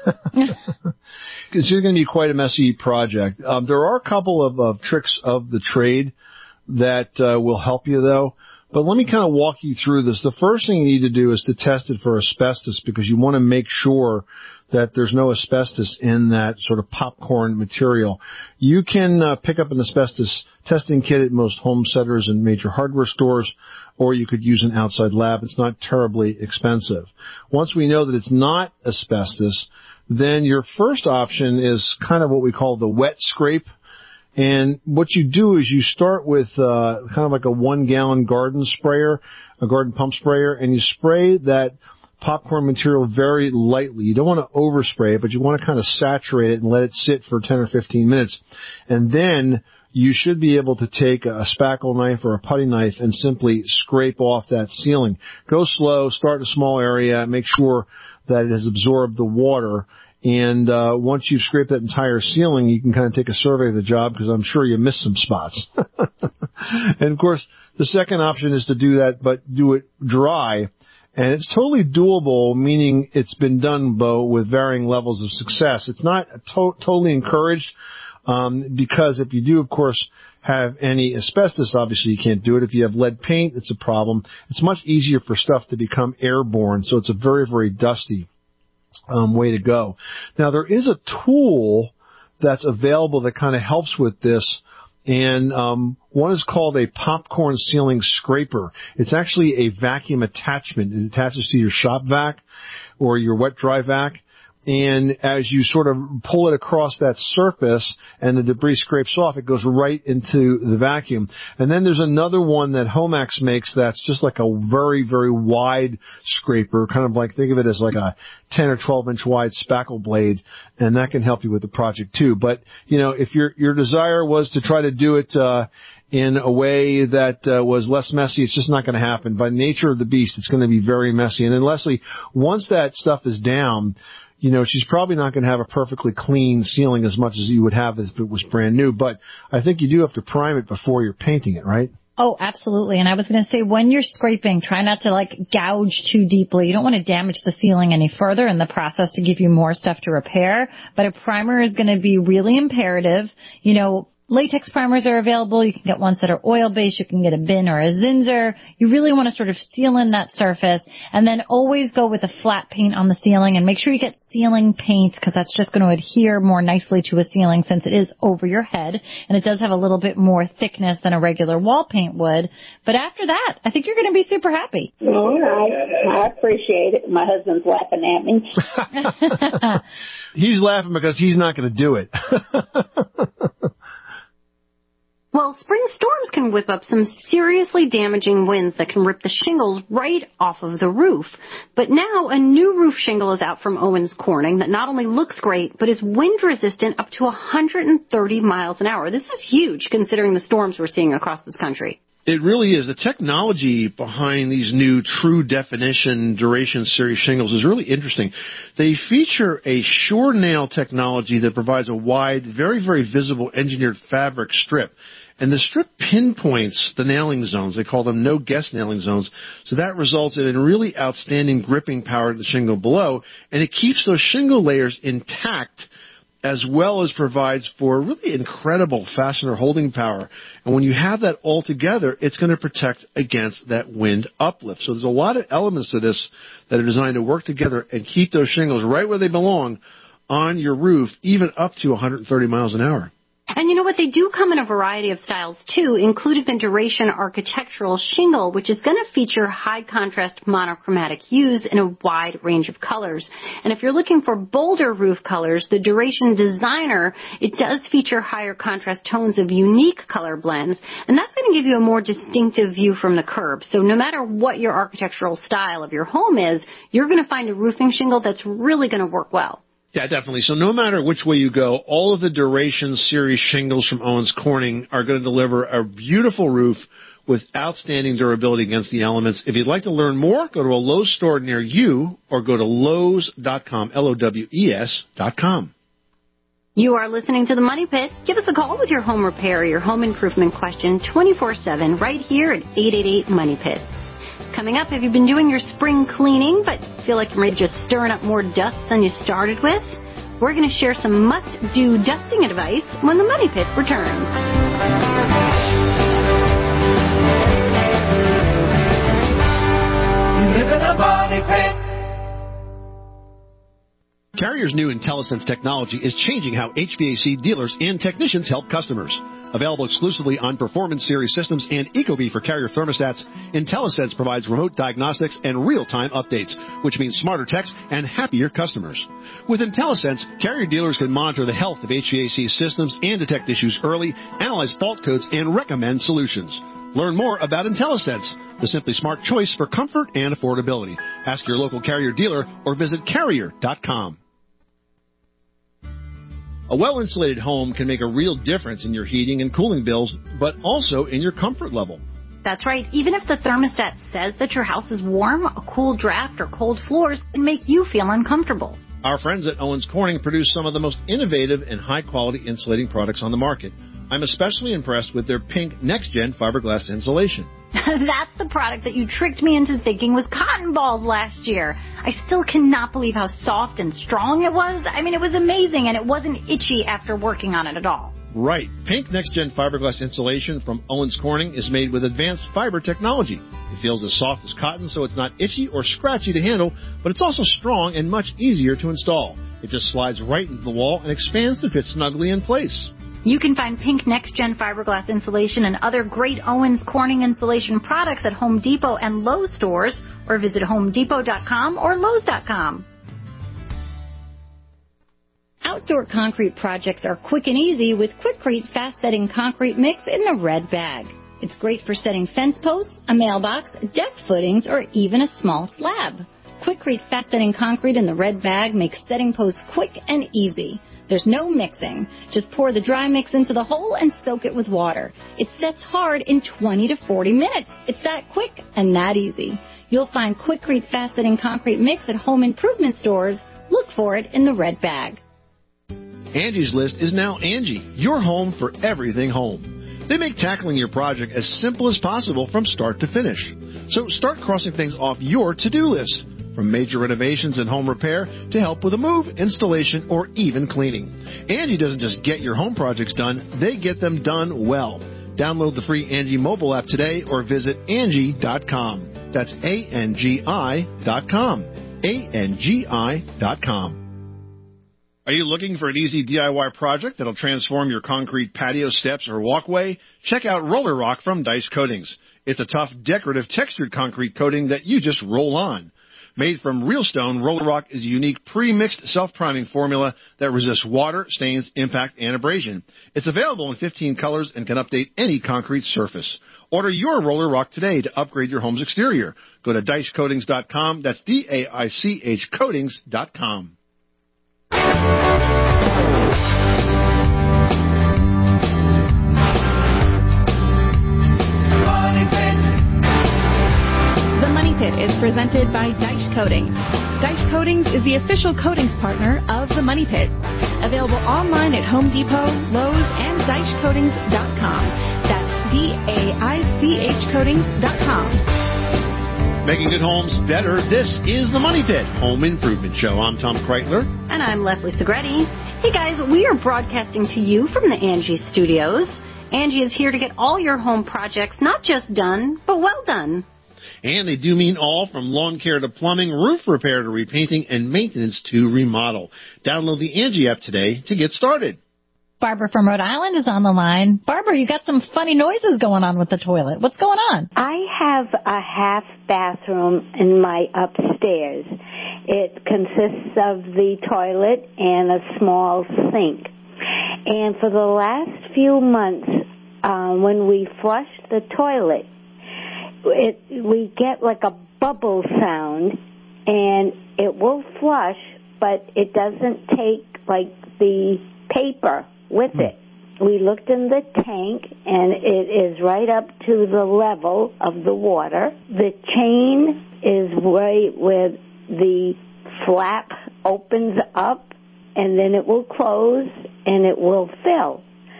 It's going to be quite a messy project. Um, there are a couple of, of tricks of the trade that uh, will help you, though. But let me kind of walk you through this. The first thing you need to do is to test it for asbestos, because you want to make sure that there's no asbestos in that sort of popcorn material. You can uh, pick up an asbestos testing kit at most home centers and major hardware stores, or you could use an outside lab. It's not terribly expensive. Once we know that it's not asbestos, then your first option is kind of what we call the wet scrape. And what you do is you start with uh, kind of like a one-gallon garden sprayer, a garden pump sprayer, and you spray that popcorn material very lightly. You don't want to overspray it, but you want to kind of saturate it and let it sit for ten or fifteen minutes. And then you should be able to take a spackle knife or a putty knife and simply scrape off that ceiling. Go slow, start in a small area, make sure that it has absorbed the water. And uh once you've scraped that entire ceiling, you can kind of take a survey of the job, because I'm sure you missed some spots. And, of course, the second option is to do that, but do it dry. And it's totally doable, meaning it's been done, though, with varying levels of success. It's not to- totally encouraged, um, because if you do, of course, have any asbestos, obviously you can't do it. If you have lead paint, it's a problem. It's much easier for stuff to become airborne, so it's a very, very dusty um, way to go. Now, there is a tool that's available that kind of helps with this. And um one is called a popcorn ceiling scraper. It's actually a vacuum attachment. It attaches to your shop vac or your wet dry vac. And as you sort of pull it across that surface and the debris scrapes off, it goes right into the vacuum. And then there's another one that Homax makes that's just like a very, very wide scraper, kind of like, think of it as like a ten or twelve inch wide spackle blade, and that can help you with the project too. But, you know, if your your desire was to try to do it uh in a way that uh, was less messy, it's just not going to happen. By nature of the beast, it's going to be very messy. And then, Leslie, once that stuff is down, you know, she's probably not going to have a perfectly clean ceiling as much as you would have if it was brand new. But I think you do have to prime it before you're painting it, right? Oh, absolutely. And I was going to say, when you're scraping, try not to like gouge too deeply. You don't want to damage the ceiling any further in the process to give you more stuff to repair. But a primer is going to be really imperative. You know, latex primers are available. You can get ones that are oil-based. You can get a bin or a Zinsser. You really want to sort of seal in that surface. And then always go with a flat paint on the ceiling. And make sure you get ceiling paint, because that's just going to adhere more nicely to a ceiling since it is over your head. And it does have a little bit more thickness than a regular wall paint would. But after that, I think you're going to be super happy. All right. I appreciate it. My husband's laughing at me. He's laughing because he's not going to do it. Well, spring storms can whip up some seriously damaging winds that can rip the shingles right off of the roof. But now a new roof shingle is out from Owens Corning that not only looks great, but is wind resistant up to one hundred thirty miles an hour. This is huge considering the storms we're seeing across this country. It really is. The technology behind these new true definition duration series shingles is really interesting. They feature a sure nail technology that provides a wide, very, very visible engineered fabric strip. And the strip pinpoints the nailing zones. They call them no-guess nailing zones. So that results in a really outstanding gripping power to the shingle below. And it keeps those shingle layers intact, as well as provides for really incredible fastener holding power. And when you have that all together, it's going to protect against that wind uplift. So there's a lot of elements to this that are designed to work together and keep those shingles right where they belong on your roof, even up to one hundred thirty miles an hour. And you know what? They do come in a variety of styles, too, including the Duration Architectural Shingle, which is going to feature high-contrast monochromatic hues in a wide range of colors. And if you're looking for bolder roof colors, the Duration Designer, it does feature higher contrast tones of unique color blends, and that's going to give you a more distinctive view from the curb. So no matter what your architectural style of your home is, you're going to find a roofing shingle that's really going to work well. Yeah, definitely. So no matter which way you go, all of the Duration Series shingles from Owens Corning are going to deliver a beautiful roof with outstanding durability against the elements. If you'd like to learn more, go to a Lowe's store near you or go to Lowe's dot com, L O W E S dot com. You are listening to The Money Pit. Give us a call with your home repair or your home improvement question twenty-four seven right here at eight eight eight, money pit. Coming up, have you been doing your spring cleaning but feel like you're maybe just stirring up more dust than you started with? We're going to share some must-do dusting advice when The Money Pit returns. Live in a money pit. Carrier's new IntelliSense technology is changing how H V A C dealers and technicians help customers. Available exclusively on Performance Series systems and Ecobee for Carrier thermostats, IntelliSense provides remote diagnostics and real-time updates, which means smarter techs and happier customers. With IntelliSense, Carrier dealers can monitor the health of H V A C systems and detect issues early, analyze fault codes, and recommend solutions. Learn more about IntelliSense, the simply smart choice for comfort and affordability. Ask your local Carrier dealer or visit Carrier dot com. A well-insulated home can make a real difference in your heating and cooling bills, but also in your comfort level. That's right. Even if the thermostat says that your house is warm, a cool draft or cold floors can make you feel uncomfortable. Our friends at Owens Corning produce some of the most innovative and high-quality insulating products on the market. I'm especially impressed with their pink next-gen fiberglass insulation. That's the product that you tricked me into thinking was cotton balls last year. I still cannot believe how soft and strong it was. I mean, it was amazing, and it wasn't itchy after working on it at all. Right. Pink next-gen fiberglass insulation from Owens Corning is made with advanced fiber technology. It feels as soft as cotton, so it's not itchy or scratchy to handle, but it's also strong and much easier to install. It just slides right into the wall and expands to fit snugly in place. You can find Pink Next-Gen fiberglass insulation and other great Owens Corning insulation products at Home Depot and Lowe's stores, or visit home depot dot com or lowes dot com. Outdoor concrete projects are quick and easy with Quikrete fast-setting concrete mix in the red bag. It's great for setting fence posts, a mailbox, deck footings, or even a small slab. Quikrete fast-setting concrete in the red bag makes setting posts quick and easy. There's no mixing. Just pour the dry mix into the hole and soak it with water. It sets hard in twenty to forty minutes. It's that quick and that easy. You'll find Quikrete fast-setting concrete mix at home improvement stores. Look for it in the red bag. Angie's List is now Angie, your home for everything home. They make tackling your project as simple as possible from start to finish. So start crossing things off your to-do list, from major renovations and home repair to help with a move, installation, or even cleaning. Angie doesn't just get your home projects done, they get them done well. Download the free Angie mobile app today or visit Angie dot com. That's A N G I dot com. A N G I dot com. Are you looking for an easy D I Y project that'll transform your concrete patio steps or walkway? Check out Roller Rock from Dice Coatings. It's a tough, decorative, textured concrete coating that you just roll on. Made from real stone, Roller Rock is a unique pre-mixed self-priming formula that resists water, stains, impact, and abrasion. It's available in fifteen colors and can update any concrete surface. Order your Roller Rock today to upgrade your home's exterior. Go to dice coatings dot com. That's D A I C H coatings dot com. The Money Pit is presented by Dice Coatings. Dice Coatings is the official coatings partner of The Money Pit. Available online at Home Depot, Lowe's, and dice coatings dot com. That's D A I C H coatings dot com. Making good homes better, this is The Money Pit Home Improvement Show. I'm Tom Kreitler. And I'm Leslie Segretti. Hey guys, we are broadcasting to you from the Angie Studios. Angie is here to get all your home projects not just done, but well done. And they do mean all, from lawn care to plumbing, roof repair to repainting, and maintenance to remodel. Download the Angie app today to get started. Barbara from Rhode Island is on the line. Barbara, you got some funny noises going on with the toilet. What's going on? I have a half bathroom in my upstairs. It consists of the toilet and a small sink. And for the last few months, uh, when we flush the toilet, it, we get like a bubble sound, and it will flush, but it doesn't take like the paper with it. We looked in the tank, and it is right up to the level of the water. The chain is right where the flap opens up, and then it will close, and it will fill.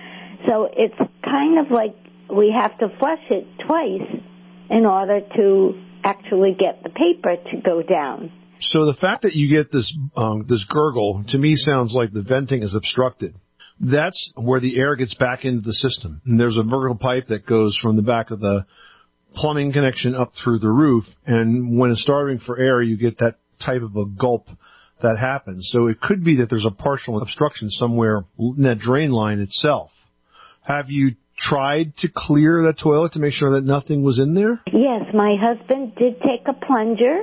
So it's kind of like we have to flush it twice in order to actually get the paper to go down. So the fact that you get this um, this gurgle, to me, sounds like the venting is obstructed. That's where the air gets back into the system. And there's a vertical pipe that goes from the back of the plumbing connection up through the roof, and when it's starving for air, you get that type of a gulp that happens. So it could be that there's a partial obstruction somewhere in that drain line itself. Have you tried to clear that toilet to make sure that nothing was in there? Yes, my husband did take a plunger,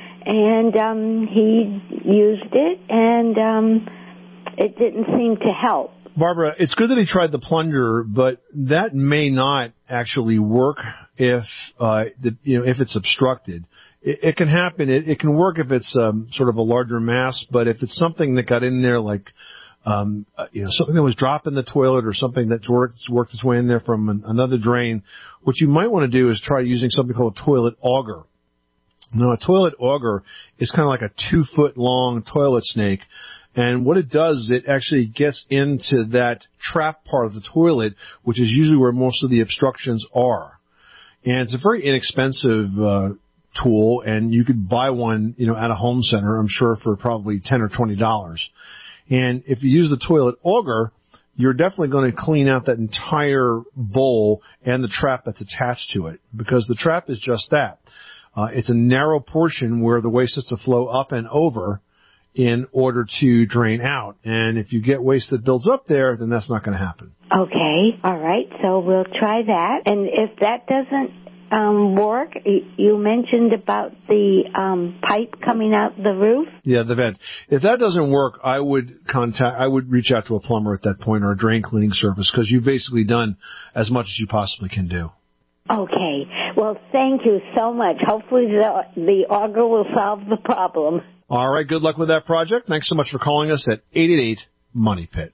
and um, he used it, and um, it didn't seem to help. Barbara, it's good that he tried the plunger, but that may not actually work if uh, the, you know if it's obstructed. It, it can happen. It, it can work if it's um, sort of a larger mass, but if it's something that got in there, like um, uh, you know something that was dropped in the toilet or something that's worked worked its way in there from an, another drain, what you might want to do is try using something called a toilet auger. Now, a toilet auger is kind of like a two-foot long toilet snake. And what it does is it actually gets into that trap part of the toilet, which is usually where most of the obstructions are. And it's a very inexpensive uh, tool, and you could buy one, you know, at a home center, I'm sure, for probably ten or twenty dollars. And if you use the toilet auger, you're definitely going to clean out that entire bowl and the trap that's attached to it, because the trap is just that. Uh, it's a narrow portion where the waste has to flow up and over in order to drain out. And if you get waste that builds up there, then that's not going to happen. Okay, all right, so we'll try that. And if that doesn't um, work, you mentioned about the um, pipe coming out the roof? Yeah, the vent. If that doesn't work, I would contact, I would reach out to a plumber at that point or a drain cleaning service, because you've basically done as much as you possibly can do. Okay, well, thank you so much. Hopefully the, the auger will solve the problem. All right, good luck with that project. Thanks so much for calling us at eight eight eight, MONEY PIT.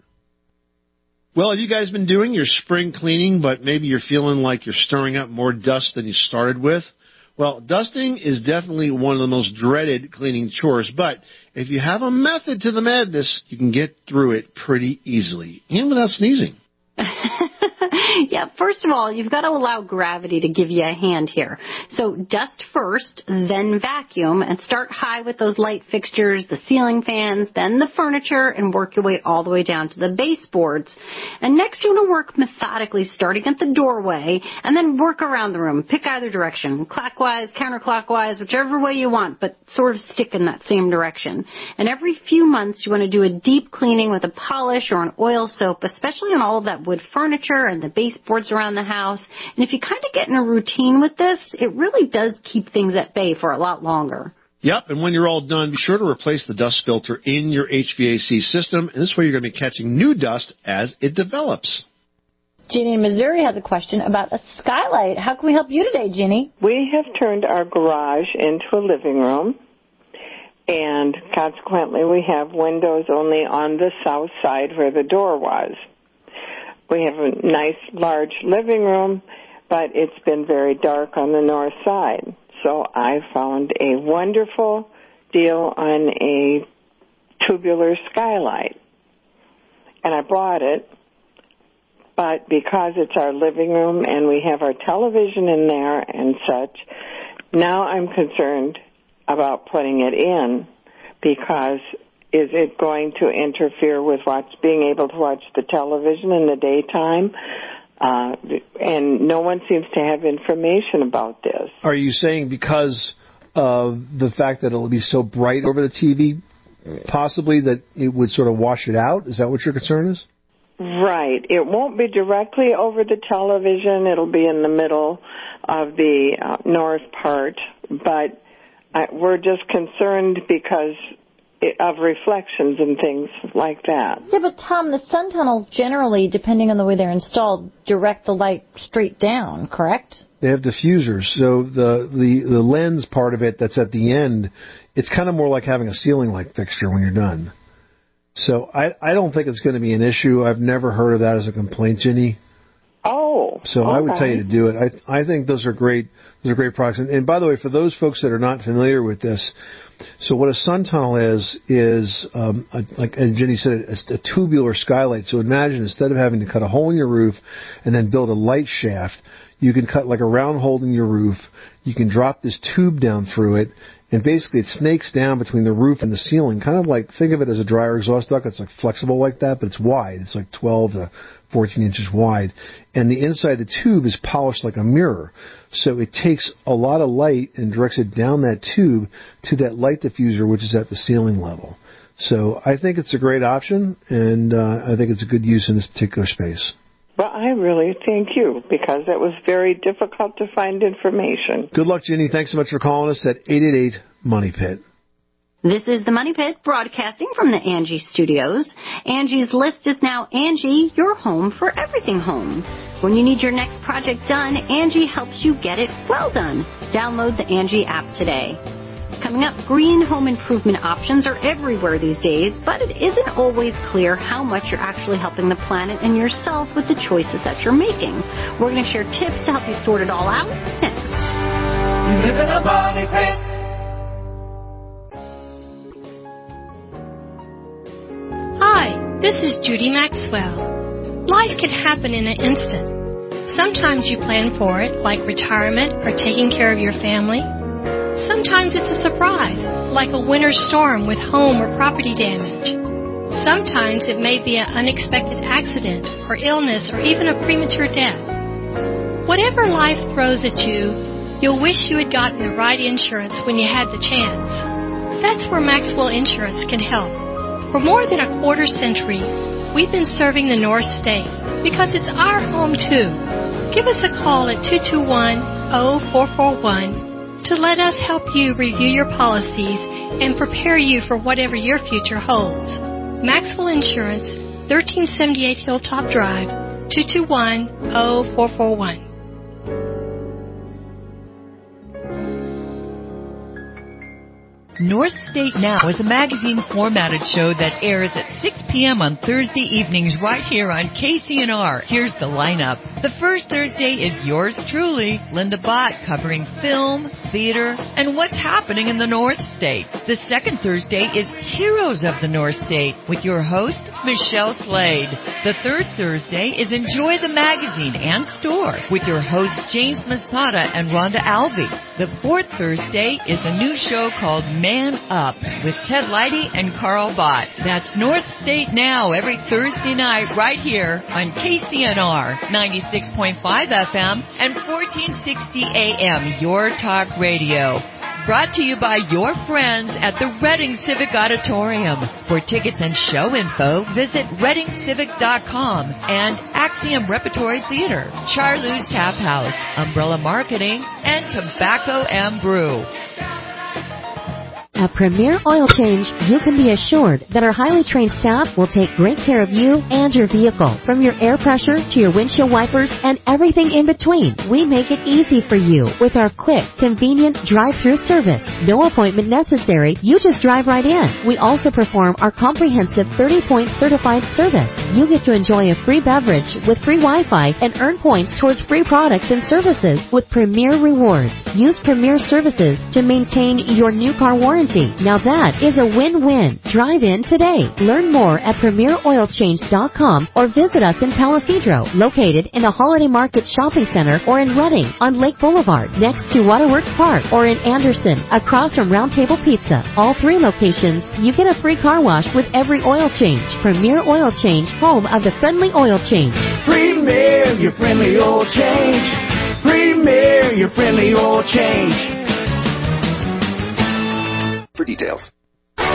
Well, have you guys been doing your spring cleaning, but maybe you're feeling like you're stirring up more dust than you started with? Well, dusting is definitely one of the most dreaded cleaning chores, but if you have a method to the madness, you can get through it pretty easily and without sneezing. Yeah, first of all, you've got to allow gravity to give you a hand here. So dust first, then vacuum, and start high with those light fixtures, the ceiling fans, then the furniture, and work your way all the way down to the baseboards. And next you want to work methodically, starting at the doorway, and then work around the room. Pick either direction, clockwise, counterclockwise, whichever way you want, but sort of stick in that same direction. And every few months you want to do a deep cleaning with a polish or an oil soap, especially on all of that wood furniture and the baseboards around the house. And if you kind of get in a routine with this, it really does keep things at bay for a lot longer. Yep, and when you're all done, be sure to replace the dust filter in your H V A C system, and this way you're going to be catching new dust as it develops. Ginny in Missouri has a question about a skylight. How can we help you today, Ginny? We have turned our garage into a living room, and consequently we have windows only on the south side where the door was. We have a nice large living room, but it's been very dark on the north side. So I found a wonderful deal on a tubular skylight, and I bought it. But because it's our living room and we have our television in there and such, now I'm concerned about putting it in, because is it going to interfere with watch, being able to watch the television in the daytime? Uh, and no one seems to have information about this. Are you saying because of the fact that it will be so bright over the T V, possibly that it would sort of wash it out? Is that what your concern is? Right. It won't be directly over the television. It'll be in the middle of the uh, north part. But I, we're just concerned because of reflections and things like that. Yeah, but Tom, the sun tunnels generally, depending on the way they're installed, direct the light straight down, correct? They have diffusers, so the, the, the lens part of it that's at the end, it's kind of more like having a ceiling light fixture when you're done. So I, I don't think it's going to be an issue. I've never heard of that as a complaint, Ginny. Oh. So okay. I would tell you to do it. I I think those are great. Those are great products. And, and by the way, for those folks that are not familiar with this, so what a sun tunnel is is um, a, like and Ginny said, a, a tubular skylight. So imagine instead of having to cut a hole in your roof and then build a light shaft, you can cut like a round hole in your roof. You can drop this tube down through it. And basically it snakes down between the roof and the ceiling, kind of like, think of it as a dryer exhaust duct. It's like flexible like that, but it's wide. It's like twelve to fourteen inches wide. And the inside of the tube is polished like a mirror. So it takes a lot of light and directs it down that tube to that light diffuser, which is at the ceiling level. So I think it's a great option, and uh, I think it's a good use in this particular space. Well, I really thank you, because it was very difficult to find information. Good luck, Ginny. Thanks so much for calling us at eight eight eight Money Pit. This is the Money Pit, broadcasting from the Angie Studios. Angie's List is now Angie, your home for everything home. When you need your next project done, Angie helps you get it well done. Download the Angie app today. Coming up, green home improvement options are everywhere these days, but it isn't always clear how much you're actually helping the planet and yourself with the choices that you're making. We're going to share tips to help you sort it all out next. You live in a money pit. Hi, this is Judy Maxwell. Life can happen in an instant. Sometimes you plan for it, like retirement or taking care of your family. Sometimes it's a surprise, like a winter storm with home or property damage. Sometimes it may be an unexpected accident or illness or even a premature death. Whatever life throws at you, you'll wish you had gotten the right insurance when you had the chance. That's where Maxwell Insurance can help. For more than a quarter century, we've been serving the North State because it's our home too. Give us a call at two two one, oh four four one to let us help you review your policies and prepare you for whatever your future holds. Maxwell Insurance, thirteen seventy-eight Hilltop Drive, two two one, oh four four one. North State Now is a magazine formatted show that airs at six p.m. on Thursday evenings right here on K C N R. Here's the lineup. The first Thursday is yours truly, Linda Bott, covering film, theater, and what's happening in the North State. The second Thursday is Heroes of the North State with your host, Michelle Slade. The third Thursday is Enjoy the Magazine and Store with your hosts, James Masada and Rhonda Alvey. The fourth Thursday is a new show called Man Up with Ted Leidy and Carl Bott. That's North State Now every Thursday night right here on K C N R ninety-six point five F M and fourteen sixty A M, Your Talk Radio. Brought to you by your friends at the Reading Civic Auditorium. For tickets and show info, visit reading civic dot com and Axiom Repertory Theater, Charlou's Tap House, Umbrella Marketing, and Tobacco and Brew. At Premier Oil Change, you can be assured that our highly trained staff will take great care of you and your vehicle. From your air pressure to your windshield wipers and everything in between, we make it easy for you with our quick, convenient drive-through service. No appointment necessary. You just drive right in. We also perform our comprehensive thirty-point certified service. You get to enjoy a free beverage with free Wi-Fi and earn points towards free products and services with Premier Rewards. Use Premier Services to maintain your new car warranty. Now that is a win-win. Drive in today. Learn more at premier oil change dot com or visit us in Palisadro, located in the Holiday Market Shopping Center, or in Reading on Lake Boulevard, next to Waterworks Park, or in Anderson, across from Round Table Pizza. All three locations, you get a free car wash with every oil change. Premier Oil Change, home of the friendly oil change. Premier, your friendly oil change. Premier, your friendly oil change. For details. The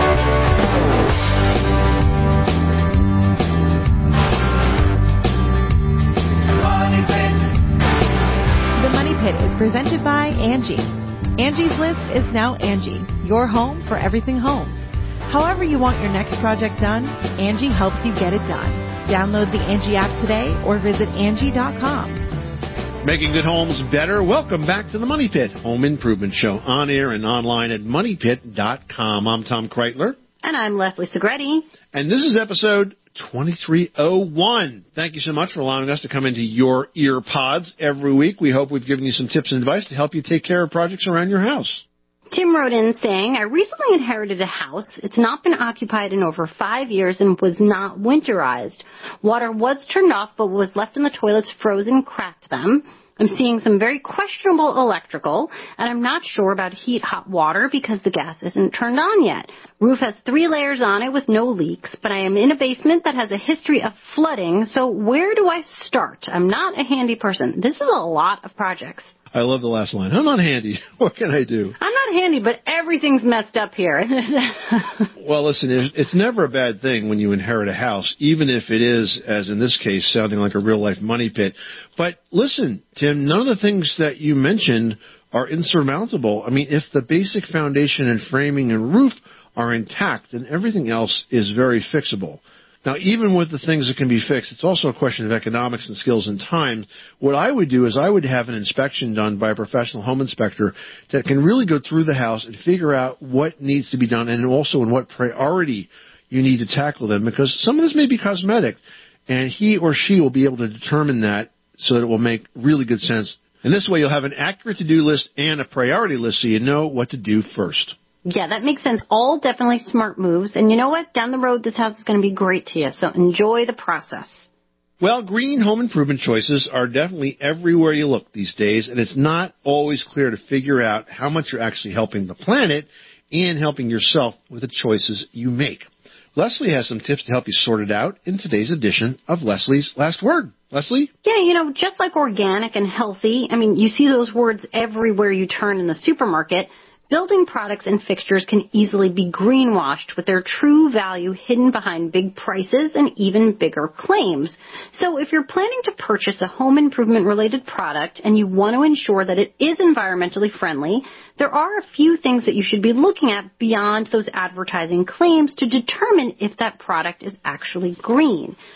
Money Pit is presented by Angie. Angie's List is now Angie, your home for everything home. However you want your next project done, Angie helps you get it done. Download the Angie app today or visit Angie dot com. Making good homes better. Welcome back to the Money Pit Home Improvement Show, on air and online at money pit dot com. I'm Tom Kreitler. And I'm Leslie Segretti. And this is episode twenty-three oh one. Thank you so much for allowing us to come into your ear pods every week. We hope we've given you some tips and advice to help you take care of projects around your house. Tim wrote in saying, I recently inherited a house. It's not been occupied in over five years and was not winterized. Water was turned off, but was left in the toilets frozen, cracked them. I'm seeing some very questionable electrical, and I'm not sure about heat hot water because the gas isn't turned on yet. Roof has three layers on it with no leaks, but I am in a basement that has a history of flooding, so where do I start? I'm not a handy person. This is a lot of projects. I love the last line. I'm not handy. What can I do? I'm not handy, but everything's messed up here. Well, listen, it's never a bad thing when you inherit a house, even if it is, as in this case, sounding like a real-life money pit. But listen, Tim, none of the things that you mentioned are insurmountable. I mean, if the basic foundation and framing and roof are intact, then everything else is very fixable. Now, even with the things that can be fixed, it's also a question of economics and skills and time. What I would do is I would have an inspection done by a professional home inspector that can really go through the house and figure out what needs to be done and also in what priority you need to tackle them, because some of this may be cosmetic, and he or she will be able to determine that so that it will make really good sense. And this way you'll have an accurate to-do list and a priority list so you know what to do first. Yeah, that makes sense. All definitely smart moves. And you know what? Down the road, this house is going to be great to you. So enjoy the process. Well, green home improvement choices are definitely everywhere you look these days, and it's not always clear to figure out how much you're actually helping the planet and helping yourself with the choices you make. Leslie has some tips to help you sort it out in today's edition of Leslie's Last Word. Leslie? Yeah, you know, just like organic and healthy, I mean, you see those words everywhere you turn in the supermarket. Building products and fixtures can easily be greenwashed with their true value hidden behind big prices and even bigger claims. So if you're planning to purchase a home improvement-related product and you want to ensure that it is environmentally friendly, there are a few things that you should be looking at beyond those advertising claims to determine if that product is actually green.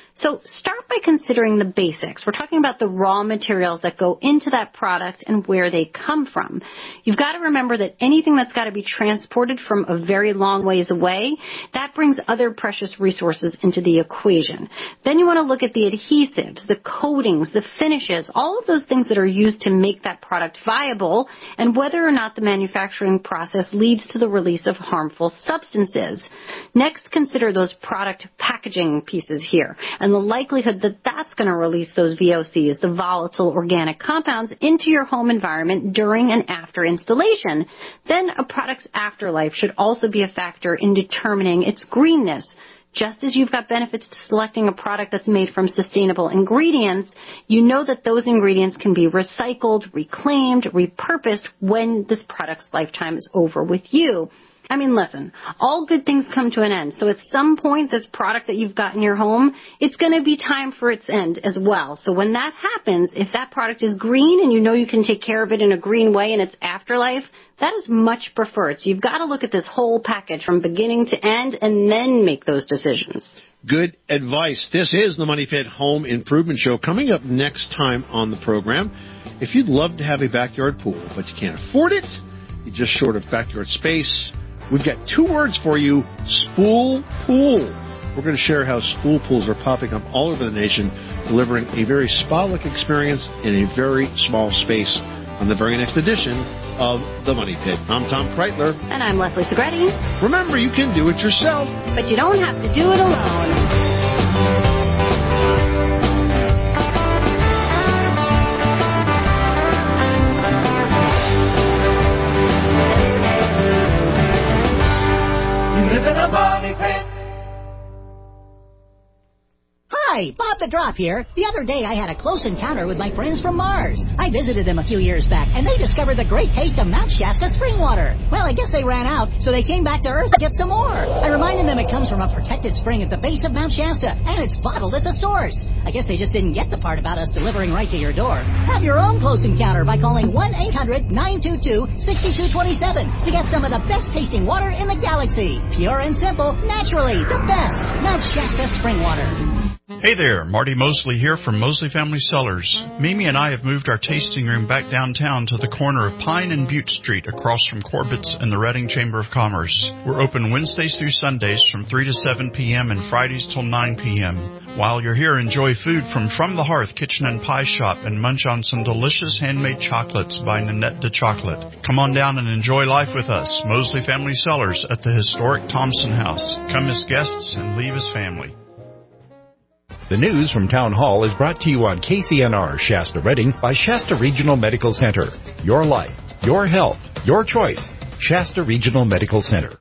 So start by considering the basics. We're talking about the raw materials that go into that product and where they come from. You've got to remember that anything that's got to be transported from a very long ways away, that brings other precious resources into the equation. Then you want to look at the adhesives, the coatings, the finishes, all of those things that are used to make that product viable, and whether or not the manufacturing process leads to the release of harmful substances. Next, consider those product packaging pieces here and the likelihood that that's going to release those V O Cs, the volatile organic compounds, into your home environment during and after installation. Then a product's afterlife should also be a factor in determining its greenness. Just as you've got benefits to selecting a product that's made from sustainable ingredients, you know that those ingredients can be recycled, reclaimed, repurposed when this product's lifetime is over with you. I mean, listen, all good things come to an end. So at some point, this product that you've got in your home, it's going to be time for its end as well. So when that happens, if that product is green and you know you can take care of it in a green way in its afterlife, that is much preferred. So you've got to look at this whole package from beginning to end and then make those decisions. Good advice. This is the Money Pit Home Improvement Show. Coming up next time on the program, if you'd love to have a backyard pool, but you can't afford it, you're just short of backyard space, we've got two words for you, spool pool. We're going to share how spool pools are popping up all over the nation, delivering a very spa-like experience in a very small space on the very next edition of The Money Pit. I'm Tom Kreitler. And I'm Leslie Segretti. Remember, you can do it yourself, but you don't have to do it alone. Hi, Bob the Drop here. The other day I had a close encounter with my friends from Mars. I visited them a few years back, and they discovered the great taste of Mount Shasta spring water. Well, I guess they ran out, so they came back to Earth to get some more. I reminded them it comes from a protected spring at the base of Mount Shasta, and it's bottled at the source. I guess they just didn't get the part about us delivering right to your door. Have your own close encounter by calling one eight hundred nine two two six two two seven to get some of the best tasting water in the galaxy. Pure and simple, naturally, the best. Mount Shasta spring water. Hey there, Marty Mosley here from Mosley Family Cellars. Mimi and I have moved our tasting room back downtown to the corner of Pine and Butte Street across from Corbett's and the Reading Chamber of Commerce. We're open Wednesdays through Sundays from three to seven p.m. and Fridays till nine p.m. While you're here, enjoy food from From the Hearth Kitchen and Pie Shop and munch on some delicious handmade chocolates by Nanette de Chocolate. Come on down and enjoy life with us, Mosley Family Cellars at the historic Thompson House. Come as guests and leave as family. The news from Town Hall is brought to you on K C N R Shasta Reading by Shasta Regional Medical Center. Your life, your health, your choice. Shasta Regional Medical Center.